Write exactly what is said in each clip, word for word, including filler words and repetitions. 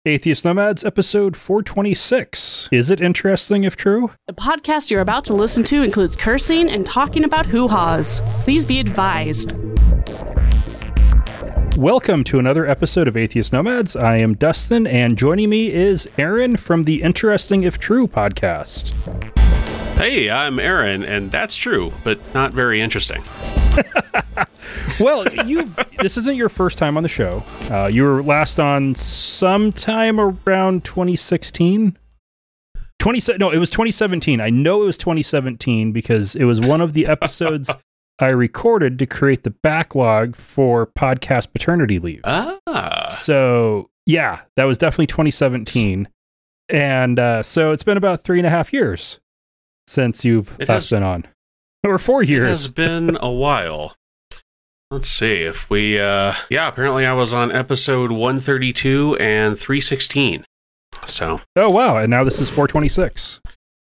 Atheist Nomads, episode four twenty-six. Is it interesting if true? The podcast you're about to listen to includes cursing and talking about hoo-haws. Please be advised. Welcome to another episode of Atheist Nomads. I am Dustin, and joining me is Aaron from the Interesting If True podcast. Hey, I'm Aaron, and that's true, but not very interesting. Well, you this isn't your first time on the show. Uh, you were last on sometime around twenty sixteen. twenty no, it was twenty seventeen. I know it was twenty seventeen because it was one of the episodes I recorded to create the backlog for podcast paternity leave. Ah. So, yeah, that was definitely twenty seventeen. And uh, so it's been about three and a half years since you've it last has, been on. Or four years. It has been a while. Let's see if we, uh, yeah, apparently I was on episode one thirty-two and three sixteen. So. Oh, wow. And now this is four twenty-six.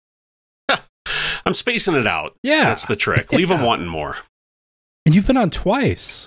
I'm spacing it out. Yeah. That's the trick. Yeah. Leave them wanting more. And you've been on twice.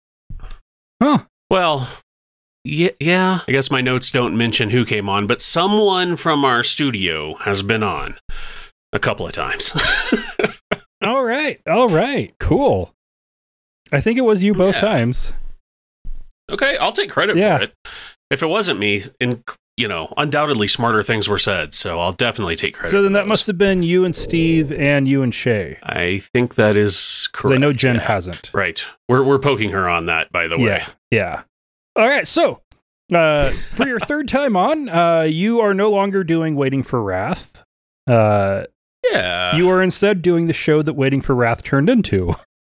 Huh. Well, yeah, yeah. I guess my notes don't mention who came on, but someone from our studio has been on a couple of times. All right. All right. Cool. I think it was you both yeah. times. Okay, I'll take credit yeah. for it. If it wasn't me, in, you know, undoubtedly smarter things were said, so I'll definitely take credit. So then for that those. must have been you and Steve and you and Shay. I think that is correct. I know Jen yeah. hasn't. Right. We're we're poking her on that, by the way. Yeah. Yeah. All right. So uh, for your third time on, uh, you are no longer doing Waiting for Wrath. Uh, yeah. You are instead doing the show that Waiting for Wrath turned into.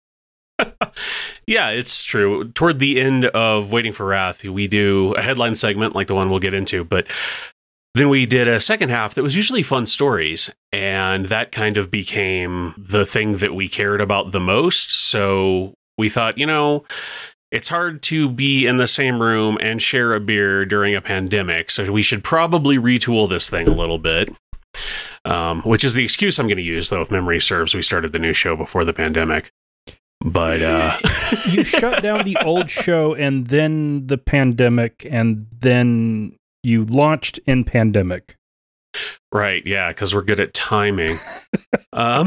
Yeah, it's true. Toward the end of Waiting for Wrath, we do a headline segment like the one we'll get into, but then we did a second half that was usually fun stories, and that kind of became the thing that we cared about the most. So we thought, you know, it's hard to be in the same room and share a beer during a pandemic, so we should probably retool this thing a little bit. Um, which is the excuse I'm going to use, though, if memory serves. We started the new show before the pandemic. But uh you shut down the old show and then the pandemic, and then you launched in pandemic. Right, yeah, because we're good at timing. um,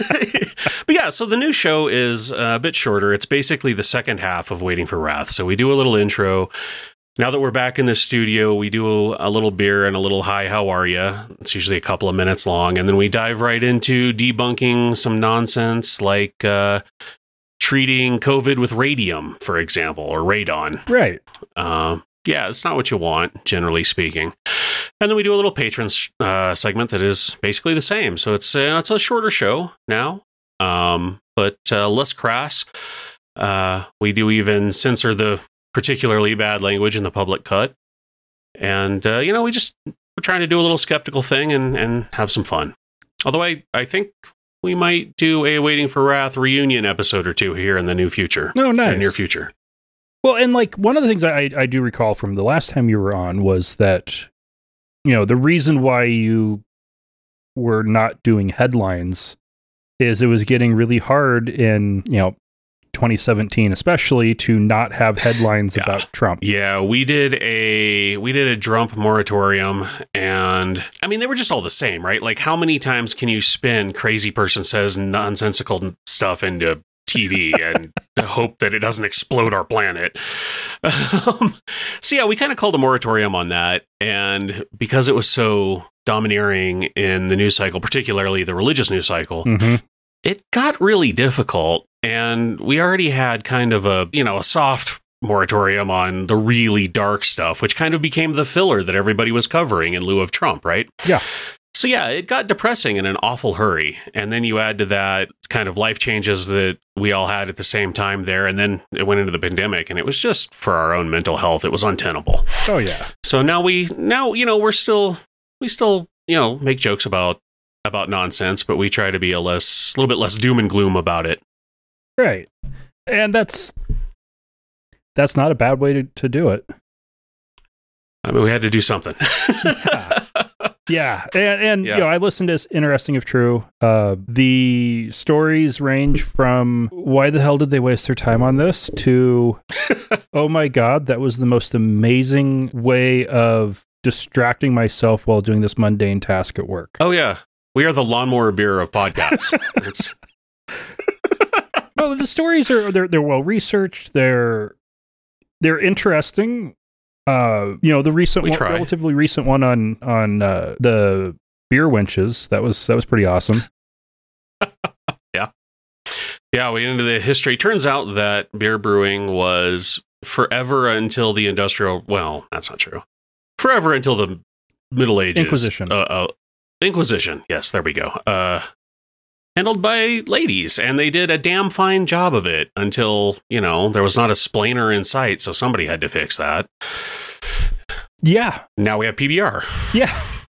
but yeah, so the new show is a bit shorter. It's basically the second half of Waiting for Wrath. So we do a little intro. Now that we're back in the studio, we do a little beer and a little hi, how are you? It's usually a couple of minutes long. And then we dive right into debunking some nonsense like uh, treating COVID with radium, for example, or radon. Right. Uh, yeah, it's not what you want, generally speaking. And then we do a little patron uh, segment that is basically the same. So it's, uh, it's a shorter show now, um, but uh, less crass. Uh, we do even censor the particularly bad language in the public cut. And, uh, you know, we just, we're trying to do a little skeptical thing and, and have some fun. Although I, I think we might do a Waiting for Wrath reunion episode or two here in the new future. Oh, nice. In near future. Well, and like one of the things I, I do recall from the last time you were on was that, you know, the reason why you were not doing headlines is it was getting really hard in, you know, twenty seventeen, especially, to not have headlines yeah. about Trump. Yeah, we did a we did a Trump moratorium, and I mean, they were just all the same, right? Like, how many times can you spin crazy person says nonsensical stuff into T V and hope that it doesn't explode our planet? Um, so yeah, we kind of called a moratorium on that, and because it was so domineering in the news cycle, particularly the religious news cycle, mm-hmm. it got really difficult. And we already had kind of a, you know, a soft moratorium on the really dark stuff, which kind of became the filler that everybody was covering in lieu of Trump, right? Yeah. So yeah, it got depressing in an awful hurry. And then you add to that kind of life changes that we all had at the same time there. And then it went into the pandemic, and it was just for our own mental health. It was untenable. Oh, yeah. So now we, now, you know, we're still, we still, you know, make jokes about, about nonsense, but we try to be a less, a little bit less doom and gloom about it. Right. And that's that's not a bad way to, to do it. I mean, we had to do something. yeah. Yeah. And, and yeah. you know, I listened to Interesting If True. Uh, the stories range from why the hell did they waste their time on this to, oh my God, that was the most amazing way of distracting myself while doing this mundane task at work. Oh, yeah. We are the lawnmower beer of podcasts. It's... Well, the stories are they're they're well researched. They're they're interesting. Uh, you know, the recent We one, try. relatively recent one on on uh, the beer winches. That was that was pretty awesome. yeah, yeah. We get into the history. Turns out that beer brewing was forever until the industrial. Well, that's not true. Forever until the Middle Ages. Inquisition. Uh, uh, Inquisition. Yes, there we go. Uh, handled by ladies, and they did a damn fine job of it until, you know, there was not a splainer in sight, so somebody had to fix that. Yeah. Now we have P B R. Yeah.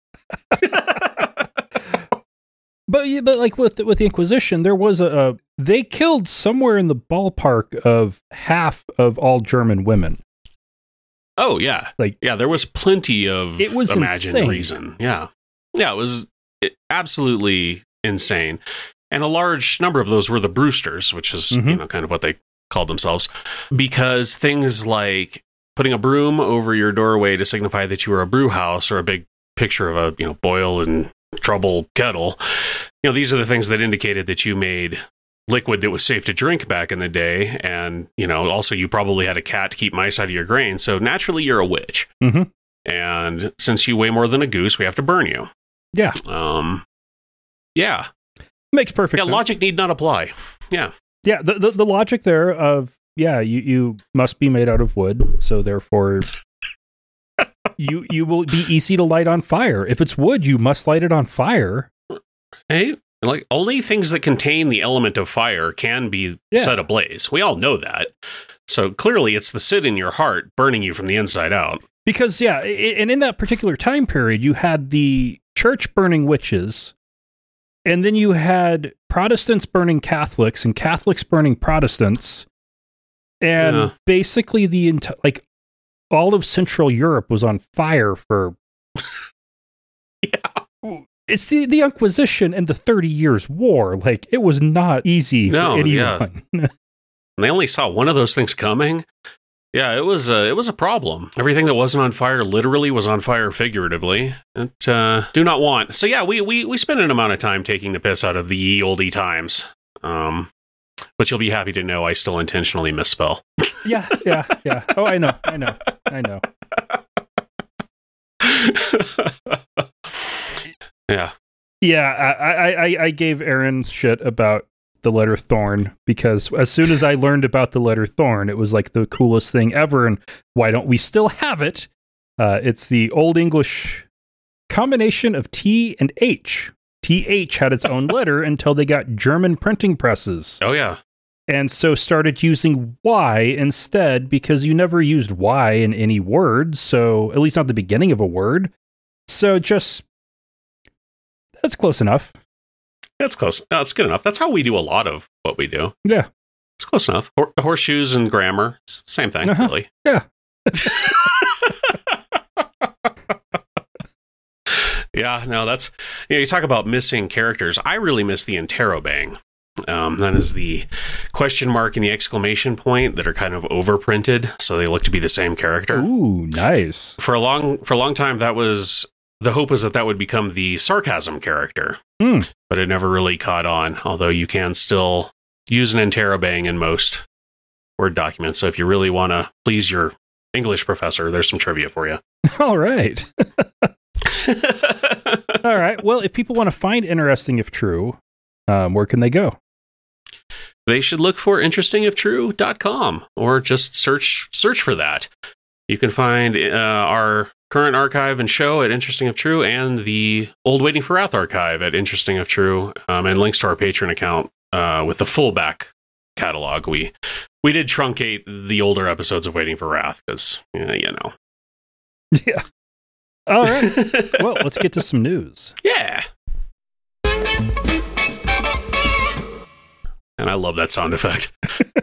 But yeah, but like with with the Inquisition, there was a, a they killed somewhere in the ballpark of half of all German women. Oh yeah, Like- yeah, there was plenty of It was imagined insane. reason. Yeah, yeah, it was it, absolutely insane, and a large number of those were the Brewsters, which is Mhm. you know kind of what they called themselves, because things like putting a broom over your doorway to signify that you were a brew house, or a big picture of a you know boil and trouble kettle. You know, these are the things that indicated that you made liquid that was safe to drink back in the day. And, you know, also you probably had a cat to keep mice out of your grain. So naturally you're a witch. Mm-hmm. And since you weigh more than a goose, we have to burn you. Yeah. Um, yeah. Makes perfect Yeah. sense. Logic need not apply. Yeah. Yeah, the, the the logic there of yeah, you, you must be made out of wood, so therefore you you will be easy to light on fire. If it's wood, you must light it on fire. Hey, like only things that contain the element of fire can be Yeah. set ablaze. We all know that. So clearly it's the Sid in your heart burning you from the inside out. Because yeah, I- and in that particular time period, you had the church burning witches, and then you had Protestants burning Catholics and Catholics burning Protestants, and Yeah. basically the enti- like all of Central Europe was on fire for. Yeah. It's the, the Inquisition and the Thirty Years' War. Like, it was not easy No, for anyone. And they only saw one of those things coming. Yeah, it was a, it was a problem. Everything that wasn't on fire literally was on fire figuratively. It, uh, do not want. So yeah, we, we, we spent an amount of time taking the piss out of the ye olde times. Um, but you'll be happy to know I still intentionally misspell. yeah, yeah, yeah. Oh, I know, I know, I know. Yeah. Yeah, I, I, I- I gave Aaron shit about the letter Thorn because as soon as I learned about the letter Thorn, it was like the coolest thing ever. And why don't we still have it? Uh, it's the Old English combination of T and H. T H had its own letter until they got German printing presses. Oh yeah. And so started using Y instead because you never used Y in any word. So at least not the beginning of a word. So just, that's close enough. That's close. No, it's good enough. That's how we do a lot of what we do. Yeah. It's close enough. Hor- horseshoes and grammar. It's the same thing, Uh-huh. really. Yeah. Yeah, no, that's, you know, you talk about missing characters. I really miss the interrobang. Um, that is the question mark and the exclamation point that are kind of overprinted, so they look to be the same character. Ooh, nice. For a long, for a long time, that was, the hope was that that would become the sarcasm character. Hmm. But it never really caught on, although you can still use an interrobang in most Word documents. So if you really want to please your English professor, there's some trivia for you. All right. All right. Well, if people want to find Interesting If True, um, where can they go? They should look for interesting if true dot com or just search search for that. You can find uh, our current archive and show at Interesting If True, and the old Waiting for Wrath archive at Interesting If True, um, and links to our Patreon account uh, with the full back catalog. We we did truncate the older episodes of Waiting for Wrath because, uh, you know. Yeah. All right. Well, let's get to some news. Yeah. And I love that sound effect.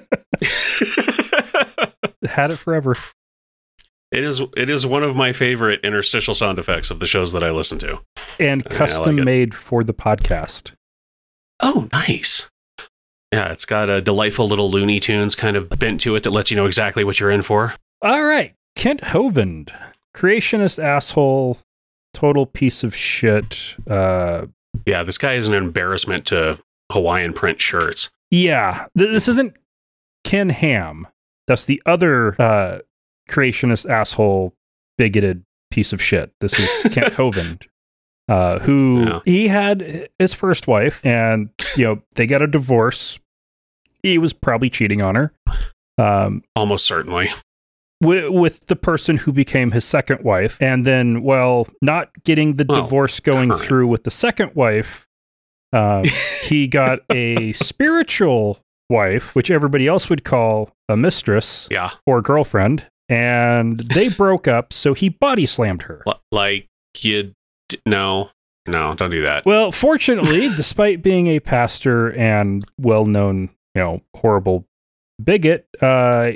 Had it forever. It is it is one of my favorite interstitial sound effects of the shows that I listen to. And Yeah, I custom like it. made for the podcast. Oh, nice. Yeah, it's got a delightful little Looney Tunes kind of bent to it that lets you know exactly what you're in for. All right. Kent Hovind creationist asshole, total piece of shit. Uh, Yeah, this guy is an embarrassment to Hawaiian print shirts. yeah, th- this isn't Ken Ham. That's the other uh, creationist asshole, bigoted piece of shit. This is Kent Hovind, uh, who Yeah. he had his first wife, and you know they got a divorce. He was probably cheating on her. Um, Almost certainly. with, with the person who became his second wife, and then, well, not getting the Well, divorce going current. through with the second wife, um, he got a spiritual wife, which everybody else would call a mistress Yeah. or girlfriend, and they broke up, so he body slammed her. L- Like, you... D- no. No, don't do that. Well, fortunately, despite being a pastor and well-known, you know, horrible bigot, uh,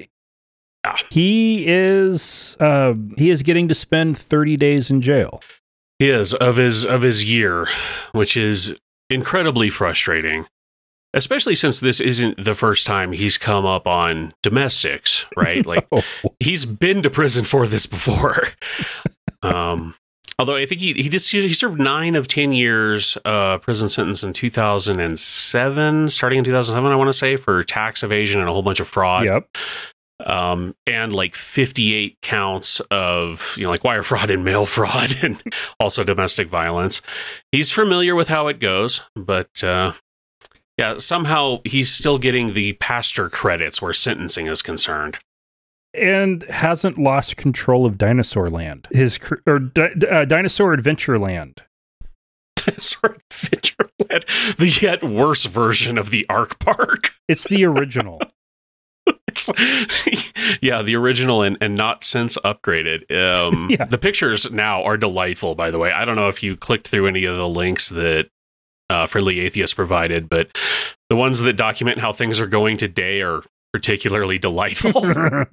he is uh, he is getting to spend thirty days in jail. He is, of his, of his year, which is incredibly frustrating. Especially since this isn't the first time he's come up on domestics, right? Like, Oh, he's been to prison for this before. um, although I think he he just he served nine of ten years uh, prison sentence in two thousand seven, starting in two thousand seven, I want to say, for tax evasion and a whole bunch of fraud. yep. Um, and like fifty-eight counts of, you know, like wire fraud and mail fraud and also domestic violence. He's familiar with how it goes, but uh, yeah, somehow he's still getting the pastor credits where sentencing is concerned. And hasn't lost control of Dinosaur Land. His cr- or di- uh, Dinosaur Adventure Land. Dinosaur Adventure Land, the yet worse version of the Ark Park. It's the original. It's, yeah, the original and, and not since upgraded. Um, Yeah. The pictures now are delightful, by the way. I don't know if you clicked through any of the links that uh, Friendly Atheist provided, but the ones that document how things are going today are particularly delightful. Oh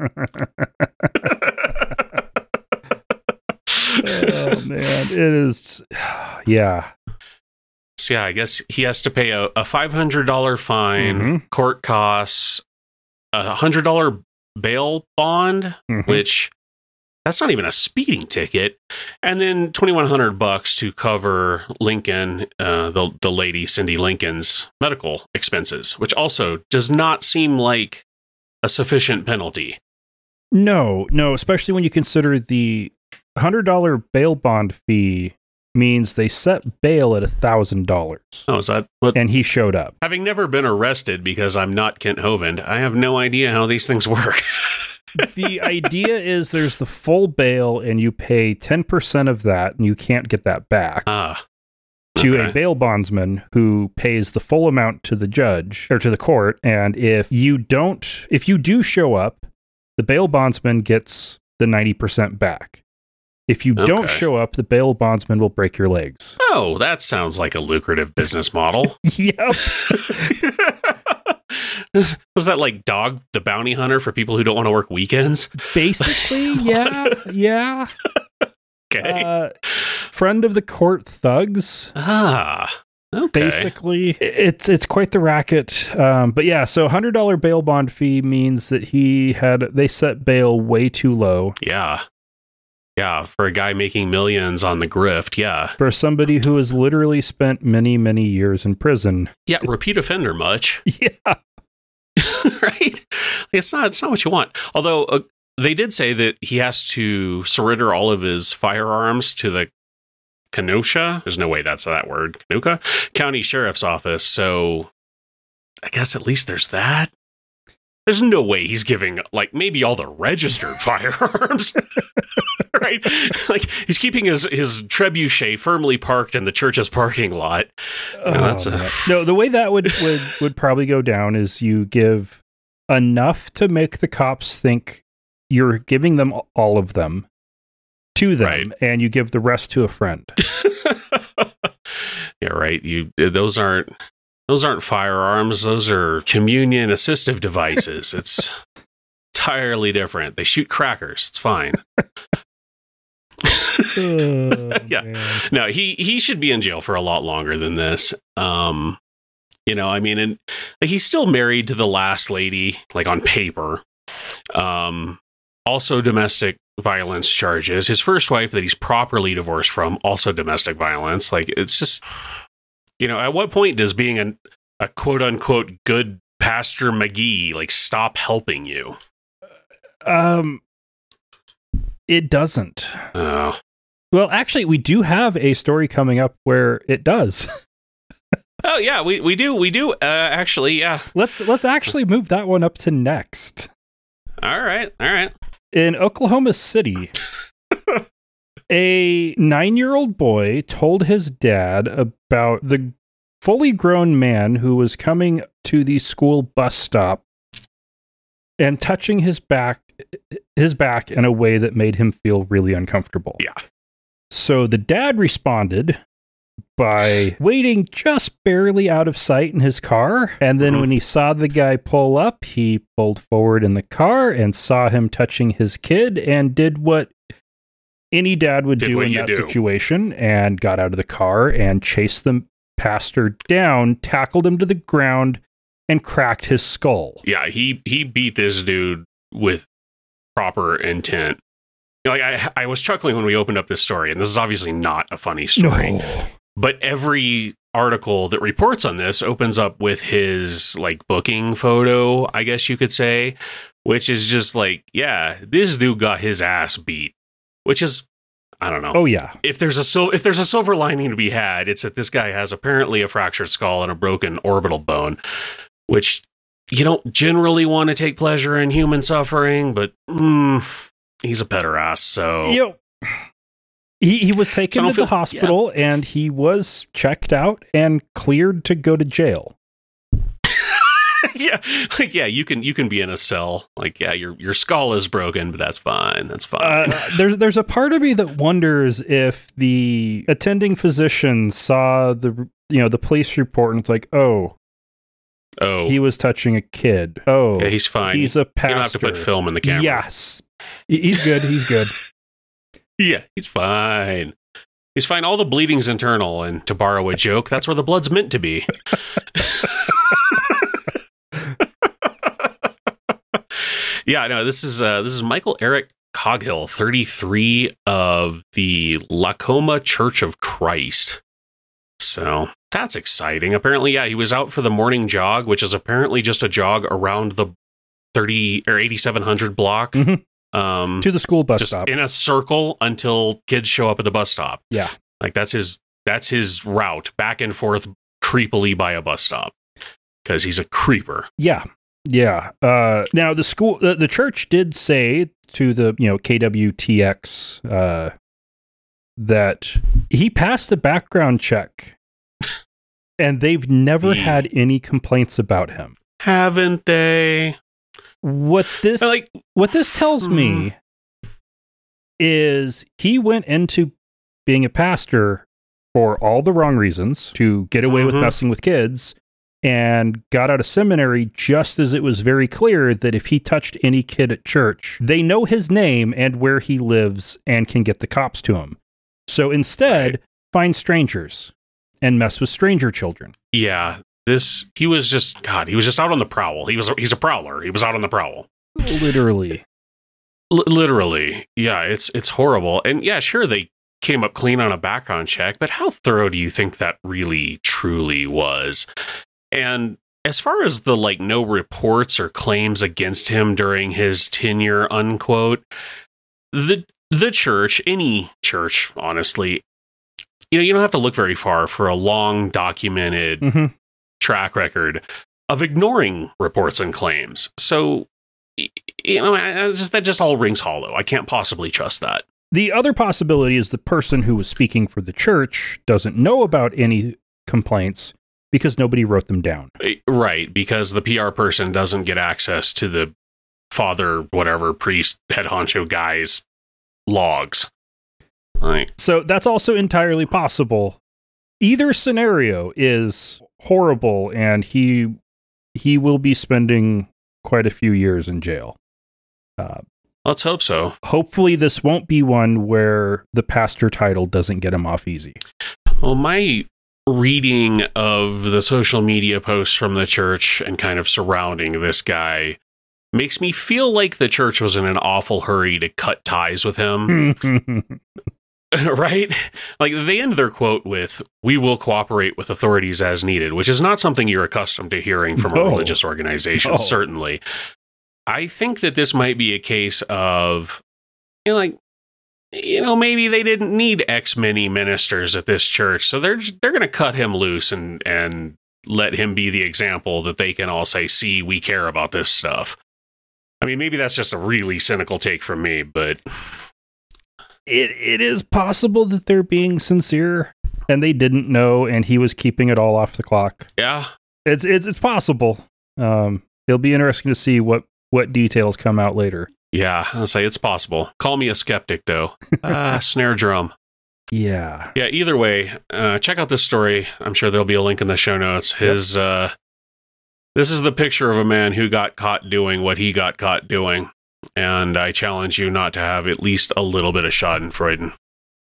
man, it is. Yeah. So yeah, I guess he has to pay a, a five hundred dollars fine, Mhm. court costs, a one hundred dollars bail bond, Mhm. which that's not even a speeding ticket, and then twenty-one hundred bucks to cover Lincoln, uh, the the lady Cindy Lincoln's medical expenses, which also does not seem like a sufficient penalty. No, no, especially when you consider the one hundred dollars bail bond fee means they set bail at one thousand dollars. Oh, is that what? And he showed up. Having never been arrested because I'm not Kent Hovind, I have no idea how these things work. The idea is there's the full bail and you pay ten percent of that and you can't get that back Ah, to okay. a bail bondsman who pays the full amount to the judge or to the court. And if you don't, if you do show up, the bail bondsman gets the ninety percent back. If you don't Okay. show up, the bail bondsman will break your legs. Oh, that sounds like a lucrative business model. Yep. Was that like Dog the Bounty Hunter for people who don't want to work weekends? Basically, yeah, yeah. Okay. Uh, friend of the court thugs. ah, okay. Basically, it's it's quite the racket. Um, but yeah, so one hundred dollars bail bond fee means that he had they set bail way too low Yeah. Yeah, for a guy making millions on the grift, yeah. for somebody who has literally spent many many years in prison. Yeah, repeat offender much, Yeah. right? It's not it's not what you want. Although uh, they did say that he has to surrender all of his firearms to the Kenosha. There's no way that's that word. Kenosha County Sheriff's Office. So I guess at least there's that. There's no way he's giving like maybe all the registered firearms. Right? Like he's keeping his his trebuchet firmly parked in the church's parking lot. Oh, that's a- man. No, the way that would, would would probably go down is you give enough to make the cops think you're giving them all of them to them, Right. and you give the rest to a friend. Yeah, right. You those aren't those aren't firearms. Those are communion assistive devices. It's entirely different. They shoot crackers. It's fine. Oh, Yeah. man. No, he he should be in jail for a lot longer than this. Um, you know, I mean, and like, he's still married to the last lady, like on paper. Um, also domestic violence charges. His first wife that he's properly divorced from, also domestic violence. Like, it's just, you know, at what point does being a, a quote unquote good Pastor McGee like stop helping you? Um, it doesn't. Oh. Well, actually, we do have a story coming up where it does. Oh yeah, we, we do we do uh, actually yeah. Let's let's actually move that one up to next. All right, all right. In Oklahoma City, a nine-year-old boy told his dad about the fully grown man who was coming to the school bus stop and touching his back his back in a way that made him feel really uncomfortable. Yeah. So the dad responded by waiting just barely out of sight in his car. And then mm-hmm. when he saw the guy pull up, he pulled forward in the car and saw him touching his kid and did what any dad would did do in that do. situation and got out of the car and chased the pastor down, tackled him to the ground, and cracked his skull. Yeah, he, he beat this dude with proper intent. Like I, I was chuckling when we opened up this story, and this is obviously not a funny story. No. But every article that reports on this opens up with his like booking photo, I guess you could say, which is just like, yeah, this dude got his ass beat, which is, I don't know. Oh yeah. If there's a sil- if there's a silver lining to be had, it's that this guy has apparently a fractured skull and a broken orbital bone, which you don't generally want to take pleasure in human suffering, but mm, he's a pederast, so. Yo. He he was taken so to feel, the hospital yeah. and he was checked out and cleared to go to jail. yeah, like yeah, you can you can be in a cell. Like yeah, your your skull is broken, but that's fine. That's fine. Uh, there's there's a part of me that wonders if the attending physician saw the you know the police report and it's like, oh, oh, he was touching a kid. Oh, yeah, he's fine. He's a pastor. You don't have to put film in the camera. Yes, he's good. He's good. Yeah, he's fine. He's fine. All the bleeding's internal, and to borrow a joke, that's where the blood's meant to be. yeah, no, this is uh, this is Michael Eric Coghill, thirty-three, of the Lacoma Church of Christ. So that's exciting. Apparently, yeah, he was out for the morning jog, which is apparently just a jog around the thirty or eighty-seven hundred block. Mm-hmm. Um, to the school bus just stop in a circle until kids show up at the bus stop. Yeah. Like that's his, that's his route back and forth creepily by a bus stop because he's a creeper. Yeah. Yeah. Uh, now the school, the, the church did say to the, you know, K W T X, uh, that he passed the background check and they've never yeah. had any complaints about him. Haven't they? What this like what this tells hmm. me is he went into being a pastor for all the wrong reasons, to get away mm-hmm. with messing with kids, and got out of seminary just as it was very clear that if he touched any kid at church, they know his name and where he lives and can get the cops to him. So instead, right. find strangers and mess with stranger children. Yeah. This, he was just, God, he was just out on the prowl. He was, he's a prowler. He was out on the prowl. Literally. L- literally. Yeah, it's, it's horrible. And yeah, sure, they came up clean on a background check, but how thorough do you think that really, truly was? And as far as the, like, no reports or claims against him during his tenure, unquote, the, the church, any church, honestly, you know, you don't have to look very far for a long documented mm-hmm. track record of ignoring reports and claims. So, you know, I just that just all rings hollow. I can't possibly trust that. The other possibility is the person who was speaking for the church doesn't know about any complaints because nobody wrote them down. Right, because the P R person doesn't get access to the father, whatever, priest, head honcho guy's logs. Right. So that's also entirely possible. Either scenario is horrible, and he he will be spending quite a few years in jail. Uh, Let's hope so. Hopefully this won't be one where the pastor title doesn't get him off easy. Well, my reading of the social media posts from the church and kind of surrounding this guy makes me feel like the church was in an awful hurry to cut ties with him. Right? Like, they end their quote with, "We will cooperate with authorities as needed," which is not something you're accustomed to hearing from No. a religious organization, No. certainly. I think that this might be a case of, you know, like, you know, maybe they didn't need X many ministers at this church, so they're they're going to cut him loose and and let him be the example that they can all say, "See, we care about this stuff." I mean, maybe that's just a really cynical take from me, but It it is possible that they're being sincere and they didn't know, and he was keeping it all off the clock. yeah. It's it's it's possible. Um, it'll be interesting to see what what details come out later. Yeah, I'll say it's possible. Call me a skeptic, though. Ah, snare drum. Yeah. Yeah, either way, uh, check out this story. I'm sure there'll be a link in the show notes. His, uh, this is the picture of a man who got caught doing what he got caught doing. And I challenge you not to have at least a little bit of Schadenfreude.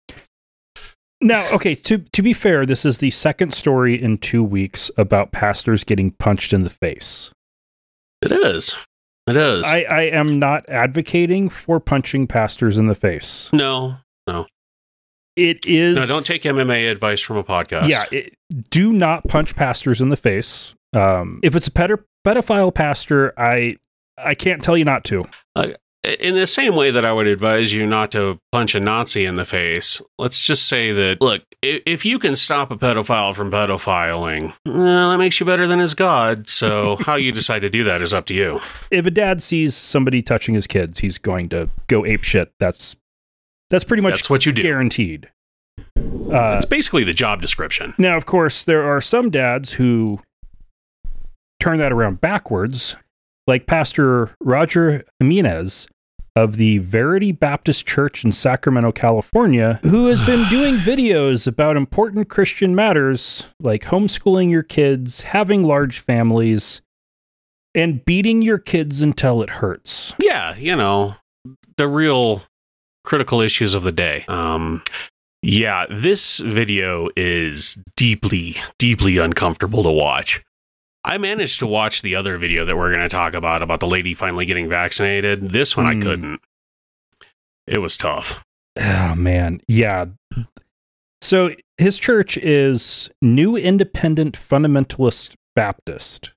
Now, okay, to to be fair, this is the second story in two weeks about pastors getting punched in the face. It is. It is. I, I am not advocating for punching pastors in the face. no, no. It is... No, don't take M M A advice from a podcast. Yeah, it, do not punch pastors in the face. Um, if it's a ped- pedophile pastor, I I can't tell you not to. Uh, in the same way that I would advise you not to punch a Nazi in the face, let's just say that, look, if, if you can stop a pedophile from pedophiling, well, that makes you better than his God. So how you decide to do that is up to you. If a dad sees somebody touching his kids, he's going to go ape shit. That's that's pretty much That's what you do. guaranteed. Uh, That's basically the job description. now, of course, there are some dads who turn that around backwards, like Pastor Roger Jimenez of the Verity Baptist Church in Sacramento, California, who has been doing videos about important Christian matters like homeschooling your kids, having large families, and beating your kids until it hurts. Yeah, you know, the real critical issues of the day. Um, yeah, this video is deeply, deeply uncomfortable to watch. I managed to watch the other video that we're going to talk about, about the lady finally getting vaccinated. This one Hmm. I couldn't. It was tough. Oh, man. Yeah. So his church is New Independent Fundamentalist Baptist.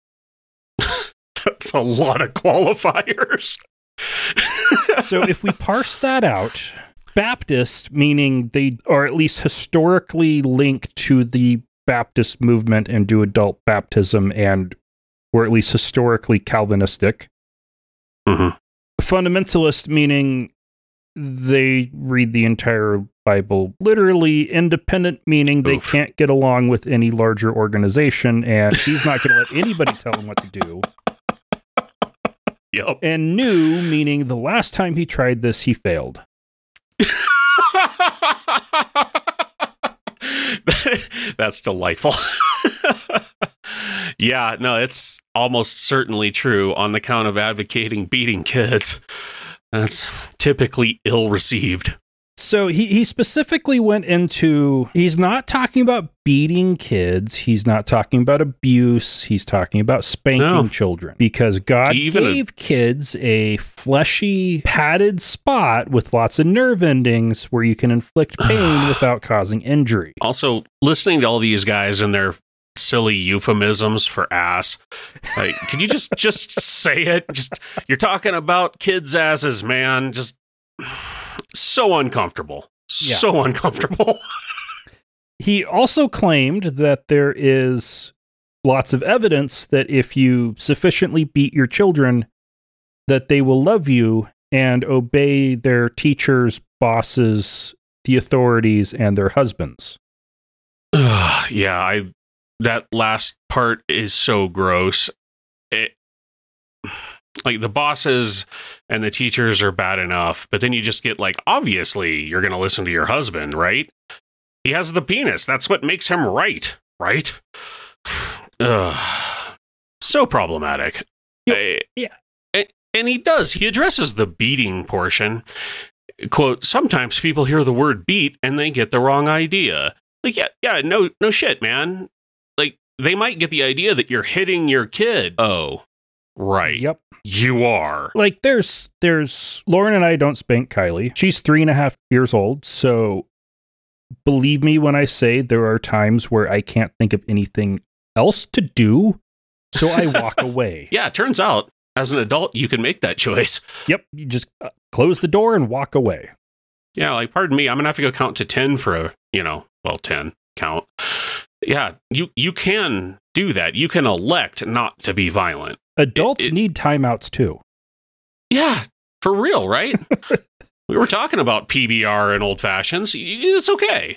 That's a lot of qualifiers. So if we parse that out, Baptist, meaning they are at least historically linked to the Baptist movement and do adult baptism and were at least historically Calvinistic. Mhm. Fundamentalist, meaning they read the entire Bible literally. Independent, meaning they Oof. can't get along with any larger organization, and he's not going to let anybody tell him what to do. Yep. And new, meaning the last time he tried this, he failed. That's delightful. Yeah, no, it's almost certainly true on the count of advocating beating kids. That's typically ill received. So he, he specifically went into, he's not talking about beating kids. He's not talking about abuse. He's talking about spanking No. children. Because God Even a- gave kids a fleshy, padded spot with lots of nerve endings where you can inflict pain without causing injury. Also, listening to all these guys and their silly euphemisms for ass, like, could you just just say it? Just, you're talking about kids' asses, man. Just so uncomfortable. Yeah. So uncomfortable. He also claimed that there is lots of evidence that if you sufficiently beat your children, that they will love you and obey their teachers, bosses, the authorities, and their husbands. Yeah, I that last part is so gross. It, like, the bosses and the teachers are bad enough, but then you just get like, obviously you're going to listen to your husband, right? He has the penis. That's what makes him right, right? Ugh. So problematic. Yep. Uh, Yeah. And, and he does. He addresses the beating portion. Quote, sometimes people hear the word beat and they get the wrong idea. Like, yeah, yeah, no, no shit, man. Like, they might get the idea that you're hitting your kid. Oh, Right. Yep. You are. Like there's there's Lauren and I don't spank Kylie. She's three and a half years old, so believe me when I say there are times where I can't think of anything else to do, so I walk away. Yeah, it turns out as an adult you can make that choice. Yep, you just uh, close the door and walk away. Yeah, like pardon me, I'm gonna have to go count to ten for a you know, well, ten count. Yeah, you you can do that. You can elect not to be violent. Adults It- it- need timeouts too. Yeah, for real, right? We were talking about P B R and old fashions. It's okay.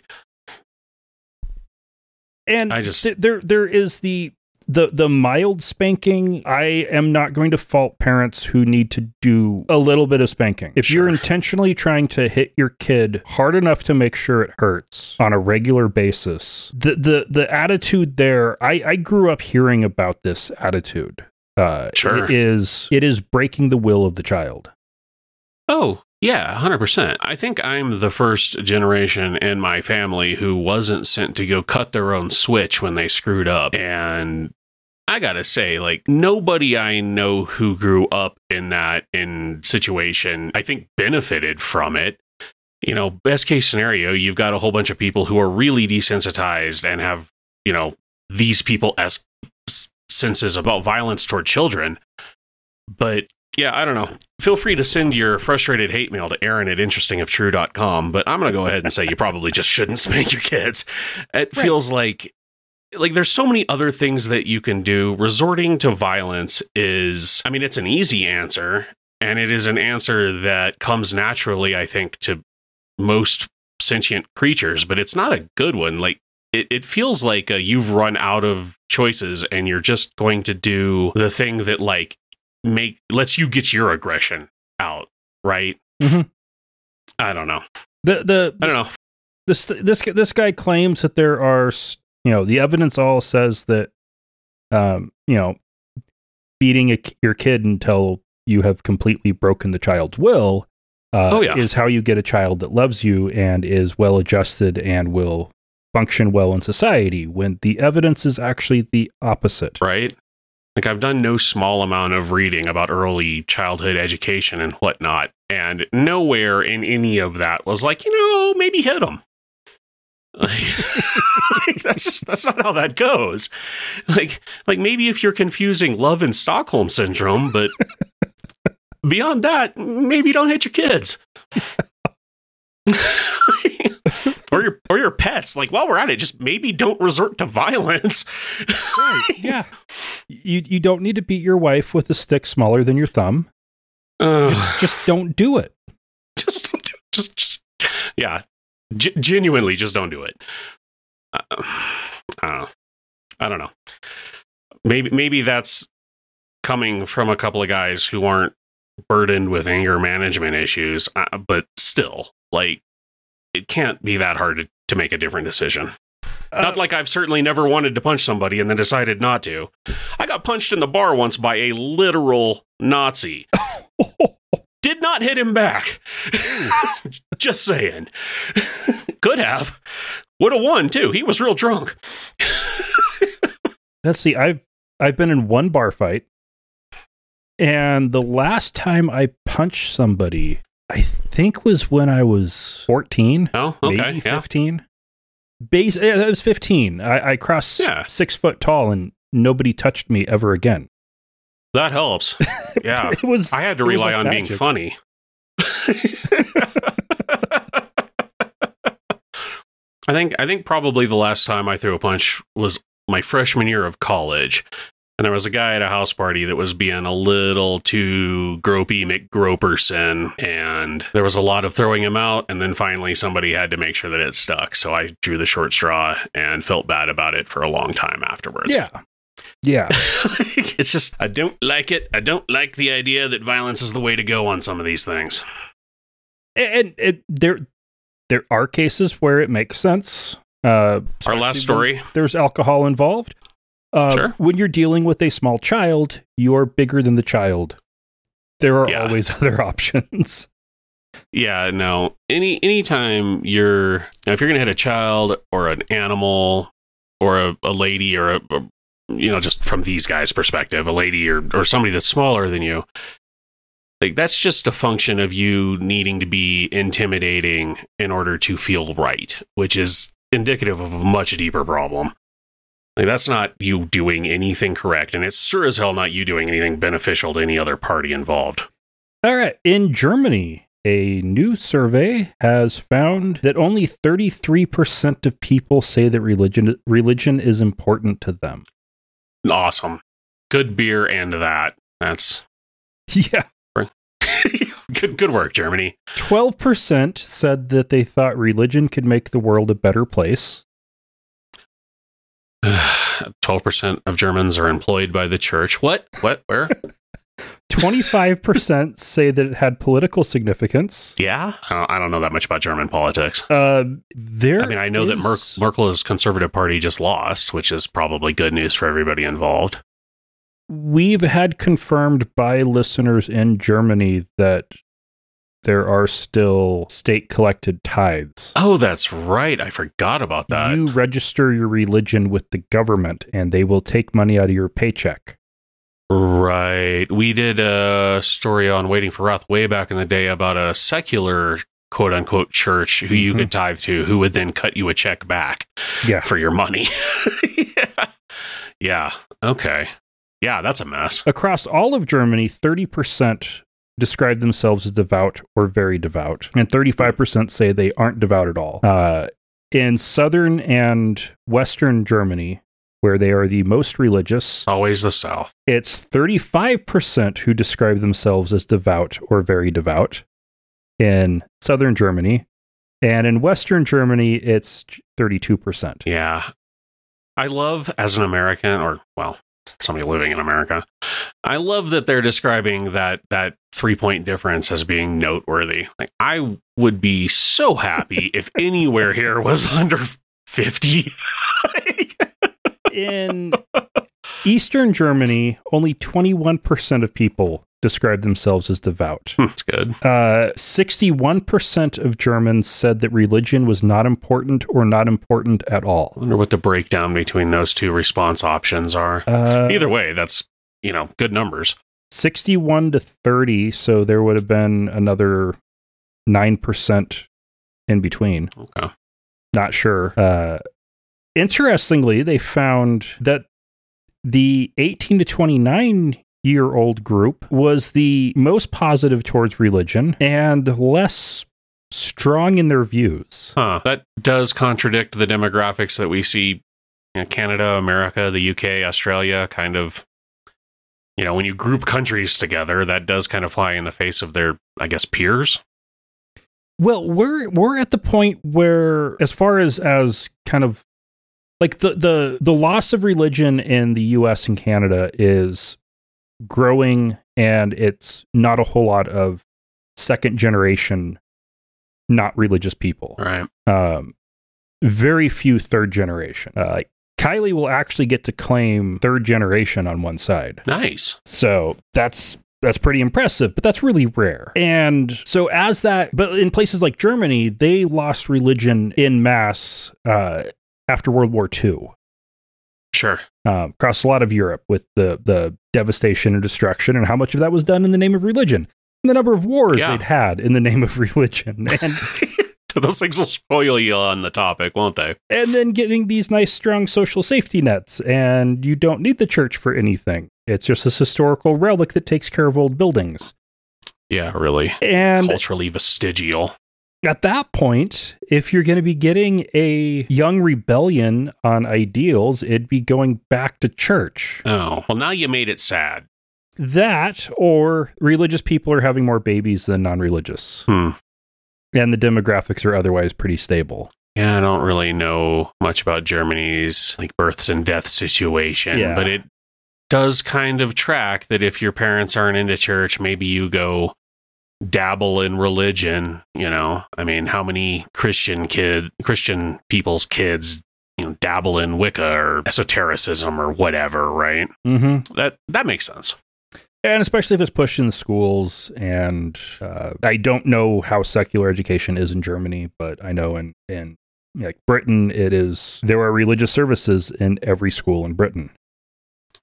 And I just- th- there there is the the the mild spanking. I am not going to fault parents who need to do a little bit of spanking. If Sure. you're intentionally trying to hit your kid hard enough to make sure it hurts on a regular basis, the the the attitude there, I I grew up hearing about this attitude. Uh, Sure. it is it is breaking the will of the child. Oh, yeah, one hundred percent. I think I'm the first generation in my family who wasn't sent to go cut their own switch when they screwed up. And I gotta say, like, nobody I know who grew up in that in situation, I think benefited from it. You know, best case scenario, you've got a whole bunch of people who are really desensitized and have, you know, these people as senses about violence toward children. But yeah, I don't know. Feel free to send your frustrated hate mail to Aaron at interesting if true dot com, but I'm going to go ahead and say you probably just shouldn't spank your kids. It Right. feels like like there's so many other things that you can do. Resorting to violence is, I mean, it's an easy answer, and it is an answer that comes naturally, I think, to most sentient creatures, but it's not a good one. Like it, it feels like uh, you've run out of choices and you're just going to do the thing that like make lets you get your aggression out, right? Mhm. I don't know. The the I don't know. this this this guy claims that there are, you know, the evidence all says that, um, you know, beating a, your kid until you have completely broken the child's will, uh, Oh, yeah. is how you get a child that loves you and is well adjusted and will function well in society. When the evidence is actually the opposite. Right? Like I've done no small amount of reading about early childhood education and whatnot, and nowhere in any of that was like, you know, maybe hit them. Like, that's just, that's not how that goes. Like, like maybe if you're confusing love and Stockholm syndrome, but beyond that, maybe don't hit your kids. or your or your pets. Like while we're at it, just maybe don't resort to violence. Right, yeah. You you don't need to beat your wife with a stick smaller than your thumb. Uh, Just just don't do it. just, don't do- just, just, yeah, G- genuinely, just don't do it. Uh, I don't know. I don't know. Maybe, maybe that's coming from a couple of guys who aren't burdened with anger management issues, uh, but still, like, it can't be that hard to, to make a different decision. Uh, Not like I've certainly never wanted to punch somebody and then decided not to. I got punched in the bar once by a literal Nazi. Did not hit him back. Just saying. Could have. Would have won, too. He was real drunk. Let's see. I've I've been in one bar fight, and the last time I punched somebody, I think was when I was fourteen, Oh, okay. maybe Yeah. fifteen. Base, yeah, I was fifteen. I, I crossed Yeah. six foot tall, and nobody touched me ever again. That helps. Yeah. It was. I had to it was rely like on being magic. funny. I think I think probably the last time I threw a punch was my freshman year of college. And there was a guy at a house party that was being a little too gropey McGroperson, and there was a lot of throwing him out, and then finally somebody had to make sure that it stuck. So I drew the short straw and felt bad about it for a long time afterwards. Yeah, yeah. It's just, I don't like it. I don't like the idea that violence is the way to go on some of these things. And it, there, there are cases where it makes sense. Uh, Our last especially story. when there's alcohol involved. Uh, Sure. When you're dealing with a small child, you're bigger than the child. There are Yeah. always other options. Yeah, no. Any anytime you're, if you're going to hit a child or an animal or a, a lady or a, a you know, just from these guys' perspective, a lady or, or somebody that's smaller than you, like that's just a function of you needing to be intimidating in order to feel right, which is indicative of a much deeper problem. Like that's not you doing anything correct, and it's sure as hell not you doing anything beneficial to any other party involved. All right. In Germany, a new survey has found that only thirty-three percent of people say that religion religion is important to them. Awesome. Good beer and that. That's Yeah. good good work, Germany. twelve percent said that they thought religion could make the world a better place. twelve percent of Germans are employed by the church. What? What? Where? twenty-five percent say that it had political significance. Yeah? I don't, I don't know that much about German politics. Uh, there I mean, I know is... that Mer- Merkel's Conservative Party just lost, which is probably good news for everybody involved. We've had confirmed by listeners in Germany that there are still state-collected tithes. Oh, that's right. I forgot about that. You register your religion with the government, and they will take money out of your paycheck. Right. We did a story on Waiting for Wrath way back in the day about a secular quote-unquote church who you mm-hmm. could tithe to, who would then cut you a check back yeah. for your money. yeah. yeah. Okay. Yeah, that's a mess. Across all of Germany, thirty percent describe themselves as devout or very devout, and thirty-five percent say they aren't devout at all. Uh, in southern and western Germany, where they are the most religious, always the South, it's thirty-five percent who describe themselves as devout or very devout in southern Germany, and in western Germany, it's thirty-two percent. Yeah. I love, as an American, or, well, somebody living in America, I love that they're describing that that three-point difference as being noteworthy. Like, I would be so happy if anywhere here was under fifty. In Eastern Germany, only twenty-one percent of people describe themselves as devout. That's good. Uh, sixty-one percent of Germans said that religion was not important or not important at all. I wonder what the breakdown between those two response options are. Uh, Either way, that's, you know, good numbers. sixty-one to thirty, so there would have been another nine percent in between. Okay. Not sure. Uh, interestingly, they found that the eighteen to twenty-nine year old group was the most positive towards religion and less strong in their views. Huh. That does contradict the demographics that we see in Canada, America, the U K, Australia, kind of, you know, when you group countries together, that does kind of fly in the face of their, I guess, peers. Well, we're we're at the point where, as far as as kind of like the the the loss of religion in the U S and Canada is growing, and it's not a whole lot of second generation not religious people. Right. Um, very few third generation. Uh, Kylie will actually get to claim third generation on one side. Nice. So that's that's pretty impressive, but that's really rare. And so as that, but in places like Germany, they lost religion in mass uh, after World War Two. Sure. Um, across a lot of Europe, with the the devastation and destruction, and how much of that was done in the name of religion, and the number of wars yeah. they'd had in the name of religion. And those things will spoil you on the topic, won't they? And then getting these nice, strong social safety nets, and you don't need the church for anything. It's just this historical relic that takes care of old buildings. Yeah, really. And culturally vestigial. At that point, if you're going to be getting a young rebellion on ideals, it'd be going back to church. Oh, well, now you made it sad. That, or religious people are having more babies than non-religious. Hmm. And the demographics are otherwise pretty stable. Yeah, I don't really know much about Germany's like births and deaths situation, yeah. but it does kind of track that if your parents aren't into church, maybe you go dabble in religion. You know, I mean, how many Christian kid, Christian people's kids, you know, dabble in Wicca or esotericism or whatever, right? Mm-hmm. That that makes sense. And especially if it's pushed in the schools. And uh, I don't know how secular education is in Germany, but I know in in like Britain, it is. There are religious services in every school in Britain.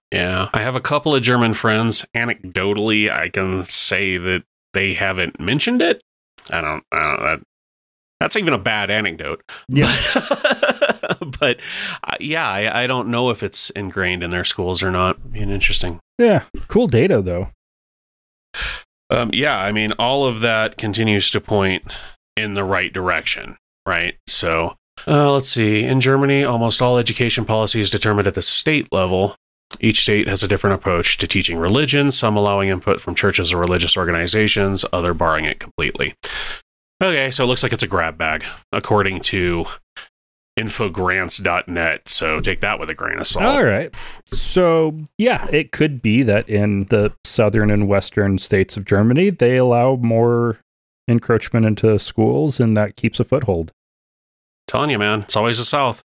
Yeah, I have a couple of German friends. Anecdotally, I can say that they haven't mentioned it. I don't, I don't that, that's even a bad anecdote. Yeah. But, but uh, yeah, I, I don't know if it's ingrained in their schools or not. Being interesting. Yeah. Cool data, though. Um, yeah, I mean, all of that continues to point in the right direction, right? So, uh, let's see. In Germany, almost all education policy is determined at the state level. Each state has a different approach to teaching religion, some allowing input from churches or religious organizations, other barring it completely. Okay, so it looks like it's a grab bag, according to infogrants dot net. So take that with a grain of salt. All right. So, yeah, it could be that in the southern and western states of Germany, they allow more encroachment into schools, and that keeps a foothold. Telling you, man, it's always the South.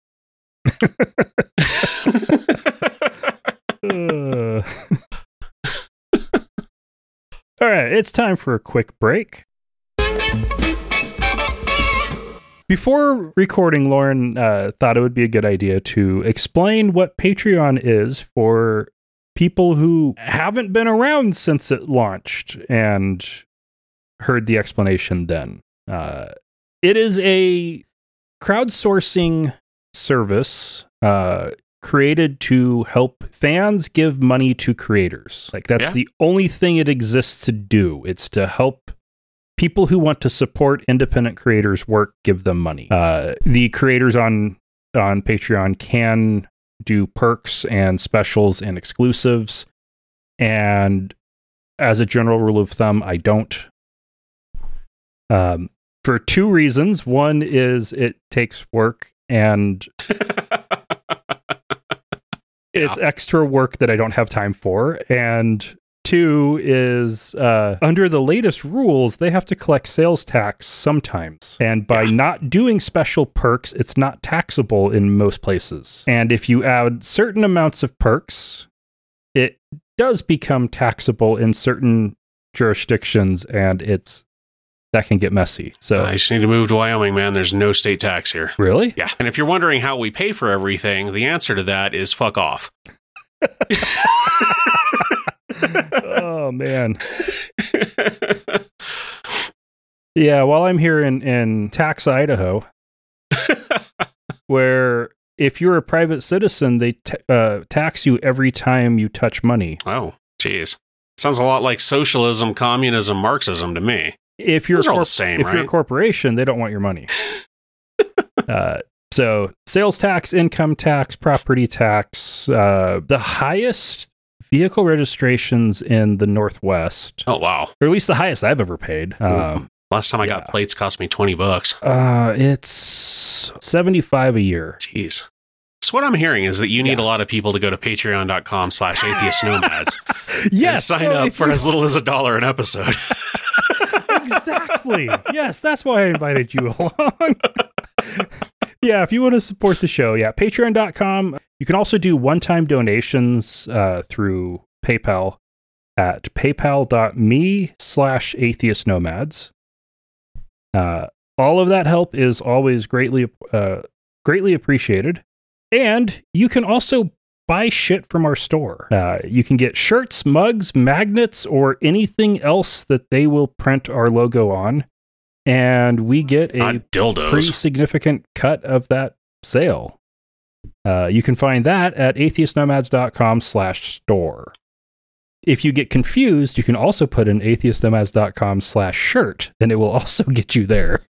uh. All right, it's time for a quick break. Before recording, Lauren uh, thought it would be a good idea to explain what Patreon is for people who haven't been around since it launched and heard the explanation then. Uh, it is a crowdsourcing service uh, created to help fans give money to creators. Like, that's Yeah. the only thing it exists to do. It's to help people who want to support independent creators' work, give them money. Uh, the creators on on Patreon can do perks and specials and exclusives. And as a general rule of thumb, I don't. Um, for two reasons. One is it takes work, and it's extra work that I don't have time for. And two is uh, under the latest rules, they have to collect sales tax sometimes. And by Yeah. not doing special perks, it's not taxable in most places. And if you add certain amounts of perks, it does become taxable in certain jurisdictions, and it's that can get messy. So I just need to move to Wyoming, man. There's no state tax here. really? Yeah. And if you're wondering how we pay for everything, the answer to that is fuck off. Oh, man. Yeah, while I'm here in, in Tax, Idaho, where if you're a private citizen, they t- uh, tax you every time you touch money. Oh, geez. Sounds a lot like socialism, communism, Marxism to me. If you're, Those a are all corp- the same, if you're a right? corporation, they don't want your money. uh, so sales tax, income tax, property tax, uh, the highest vehicle registrations in the Northwest, Oh, wow. or at least the highest I've ever paid. Um, Last time I yeah. got plates cost me twenty bucks. uh, it's seventy-five a year. Jeez. So what I'm hearing is that you need Yeah. a lot of people to go to patreon.com slash atheist nomads and Yes, sign so up if for you- as little as a dollar an episode. Exactly. Yes, that's why I invited you along. Yeah, if you want to support the show, yeah, patreon dot com. You can also do one-time donations uh, through PayPal at paypal.me slash atheist nomads. Uh, all of that help is always greatly uh, greatly appreciated. And you can also buy shit from our store. Uh, you can get shirts, mugs, magnets, or anything else that they will print our logo on. And we get a Not dildos. pretty significant cut of that sale. Uh, you can find that at atheistnomads.com slash store. If you get confused, you can also put in atheistnomads.com slash shirt, and it will also get you there.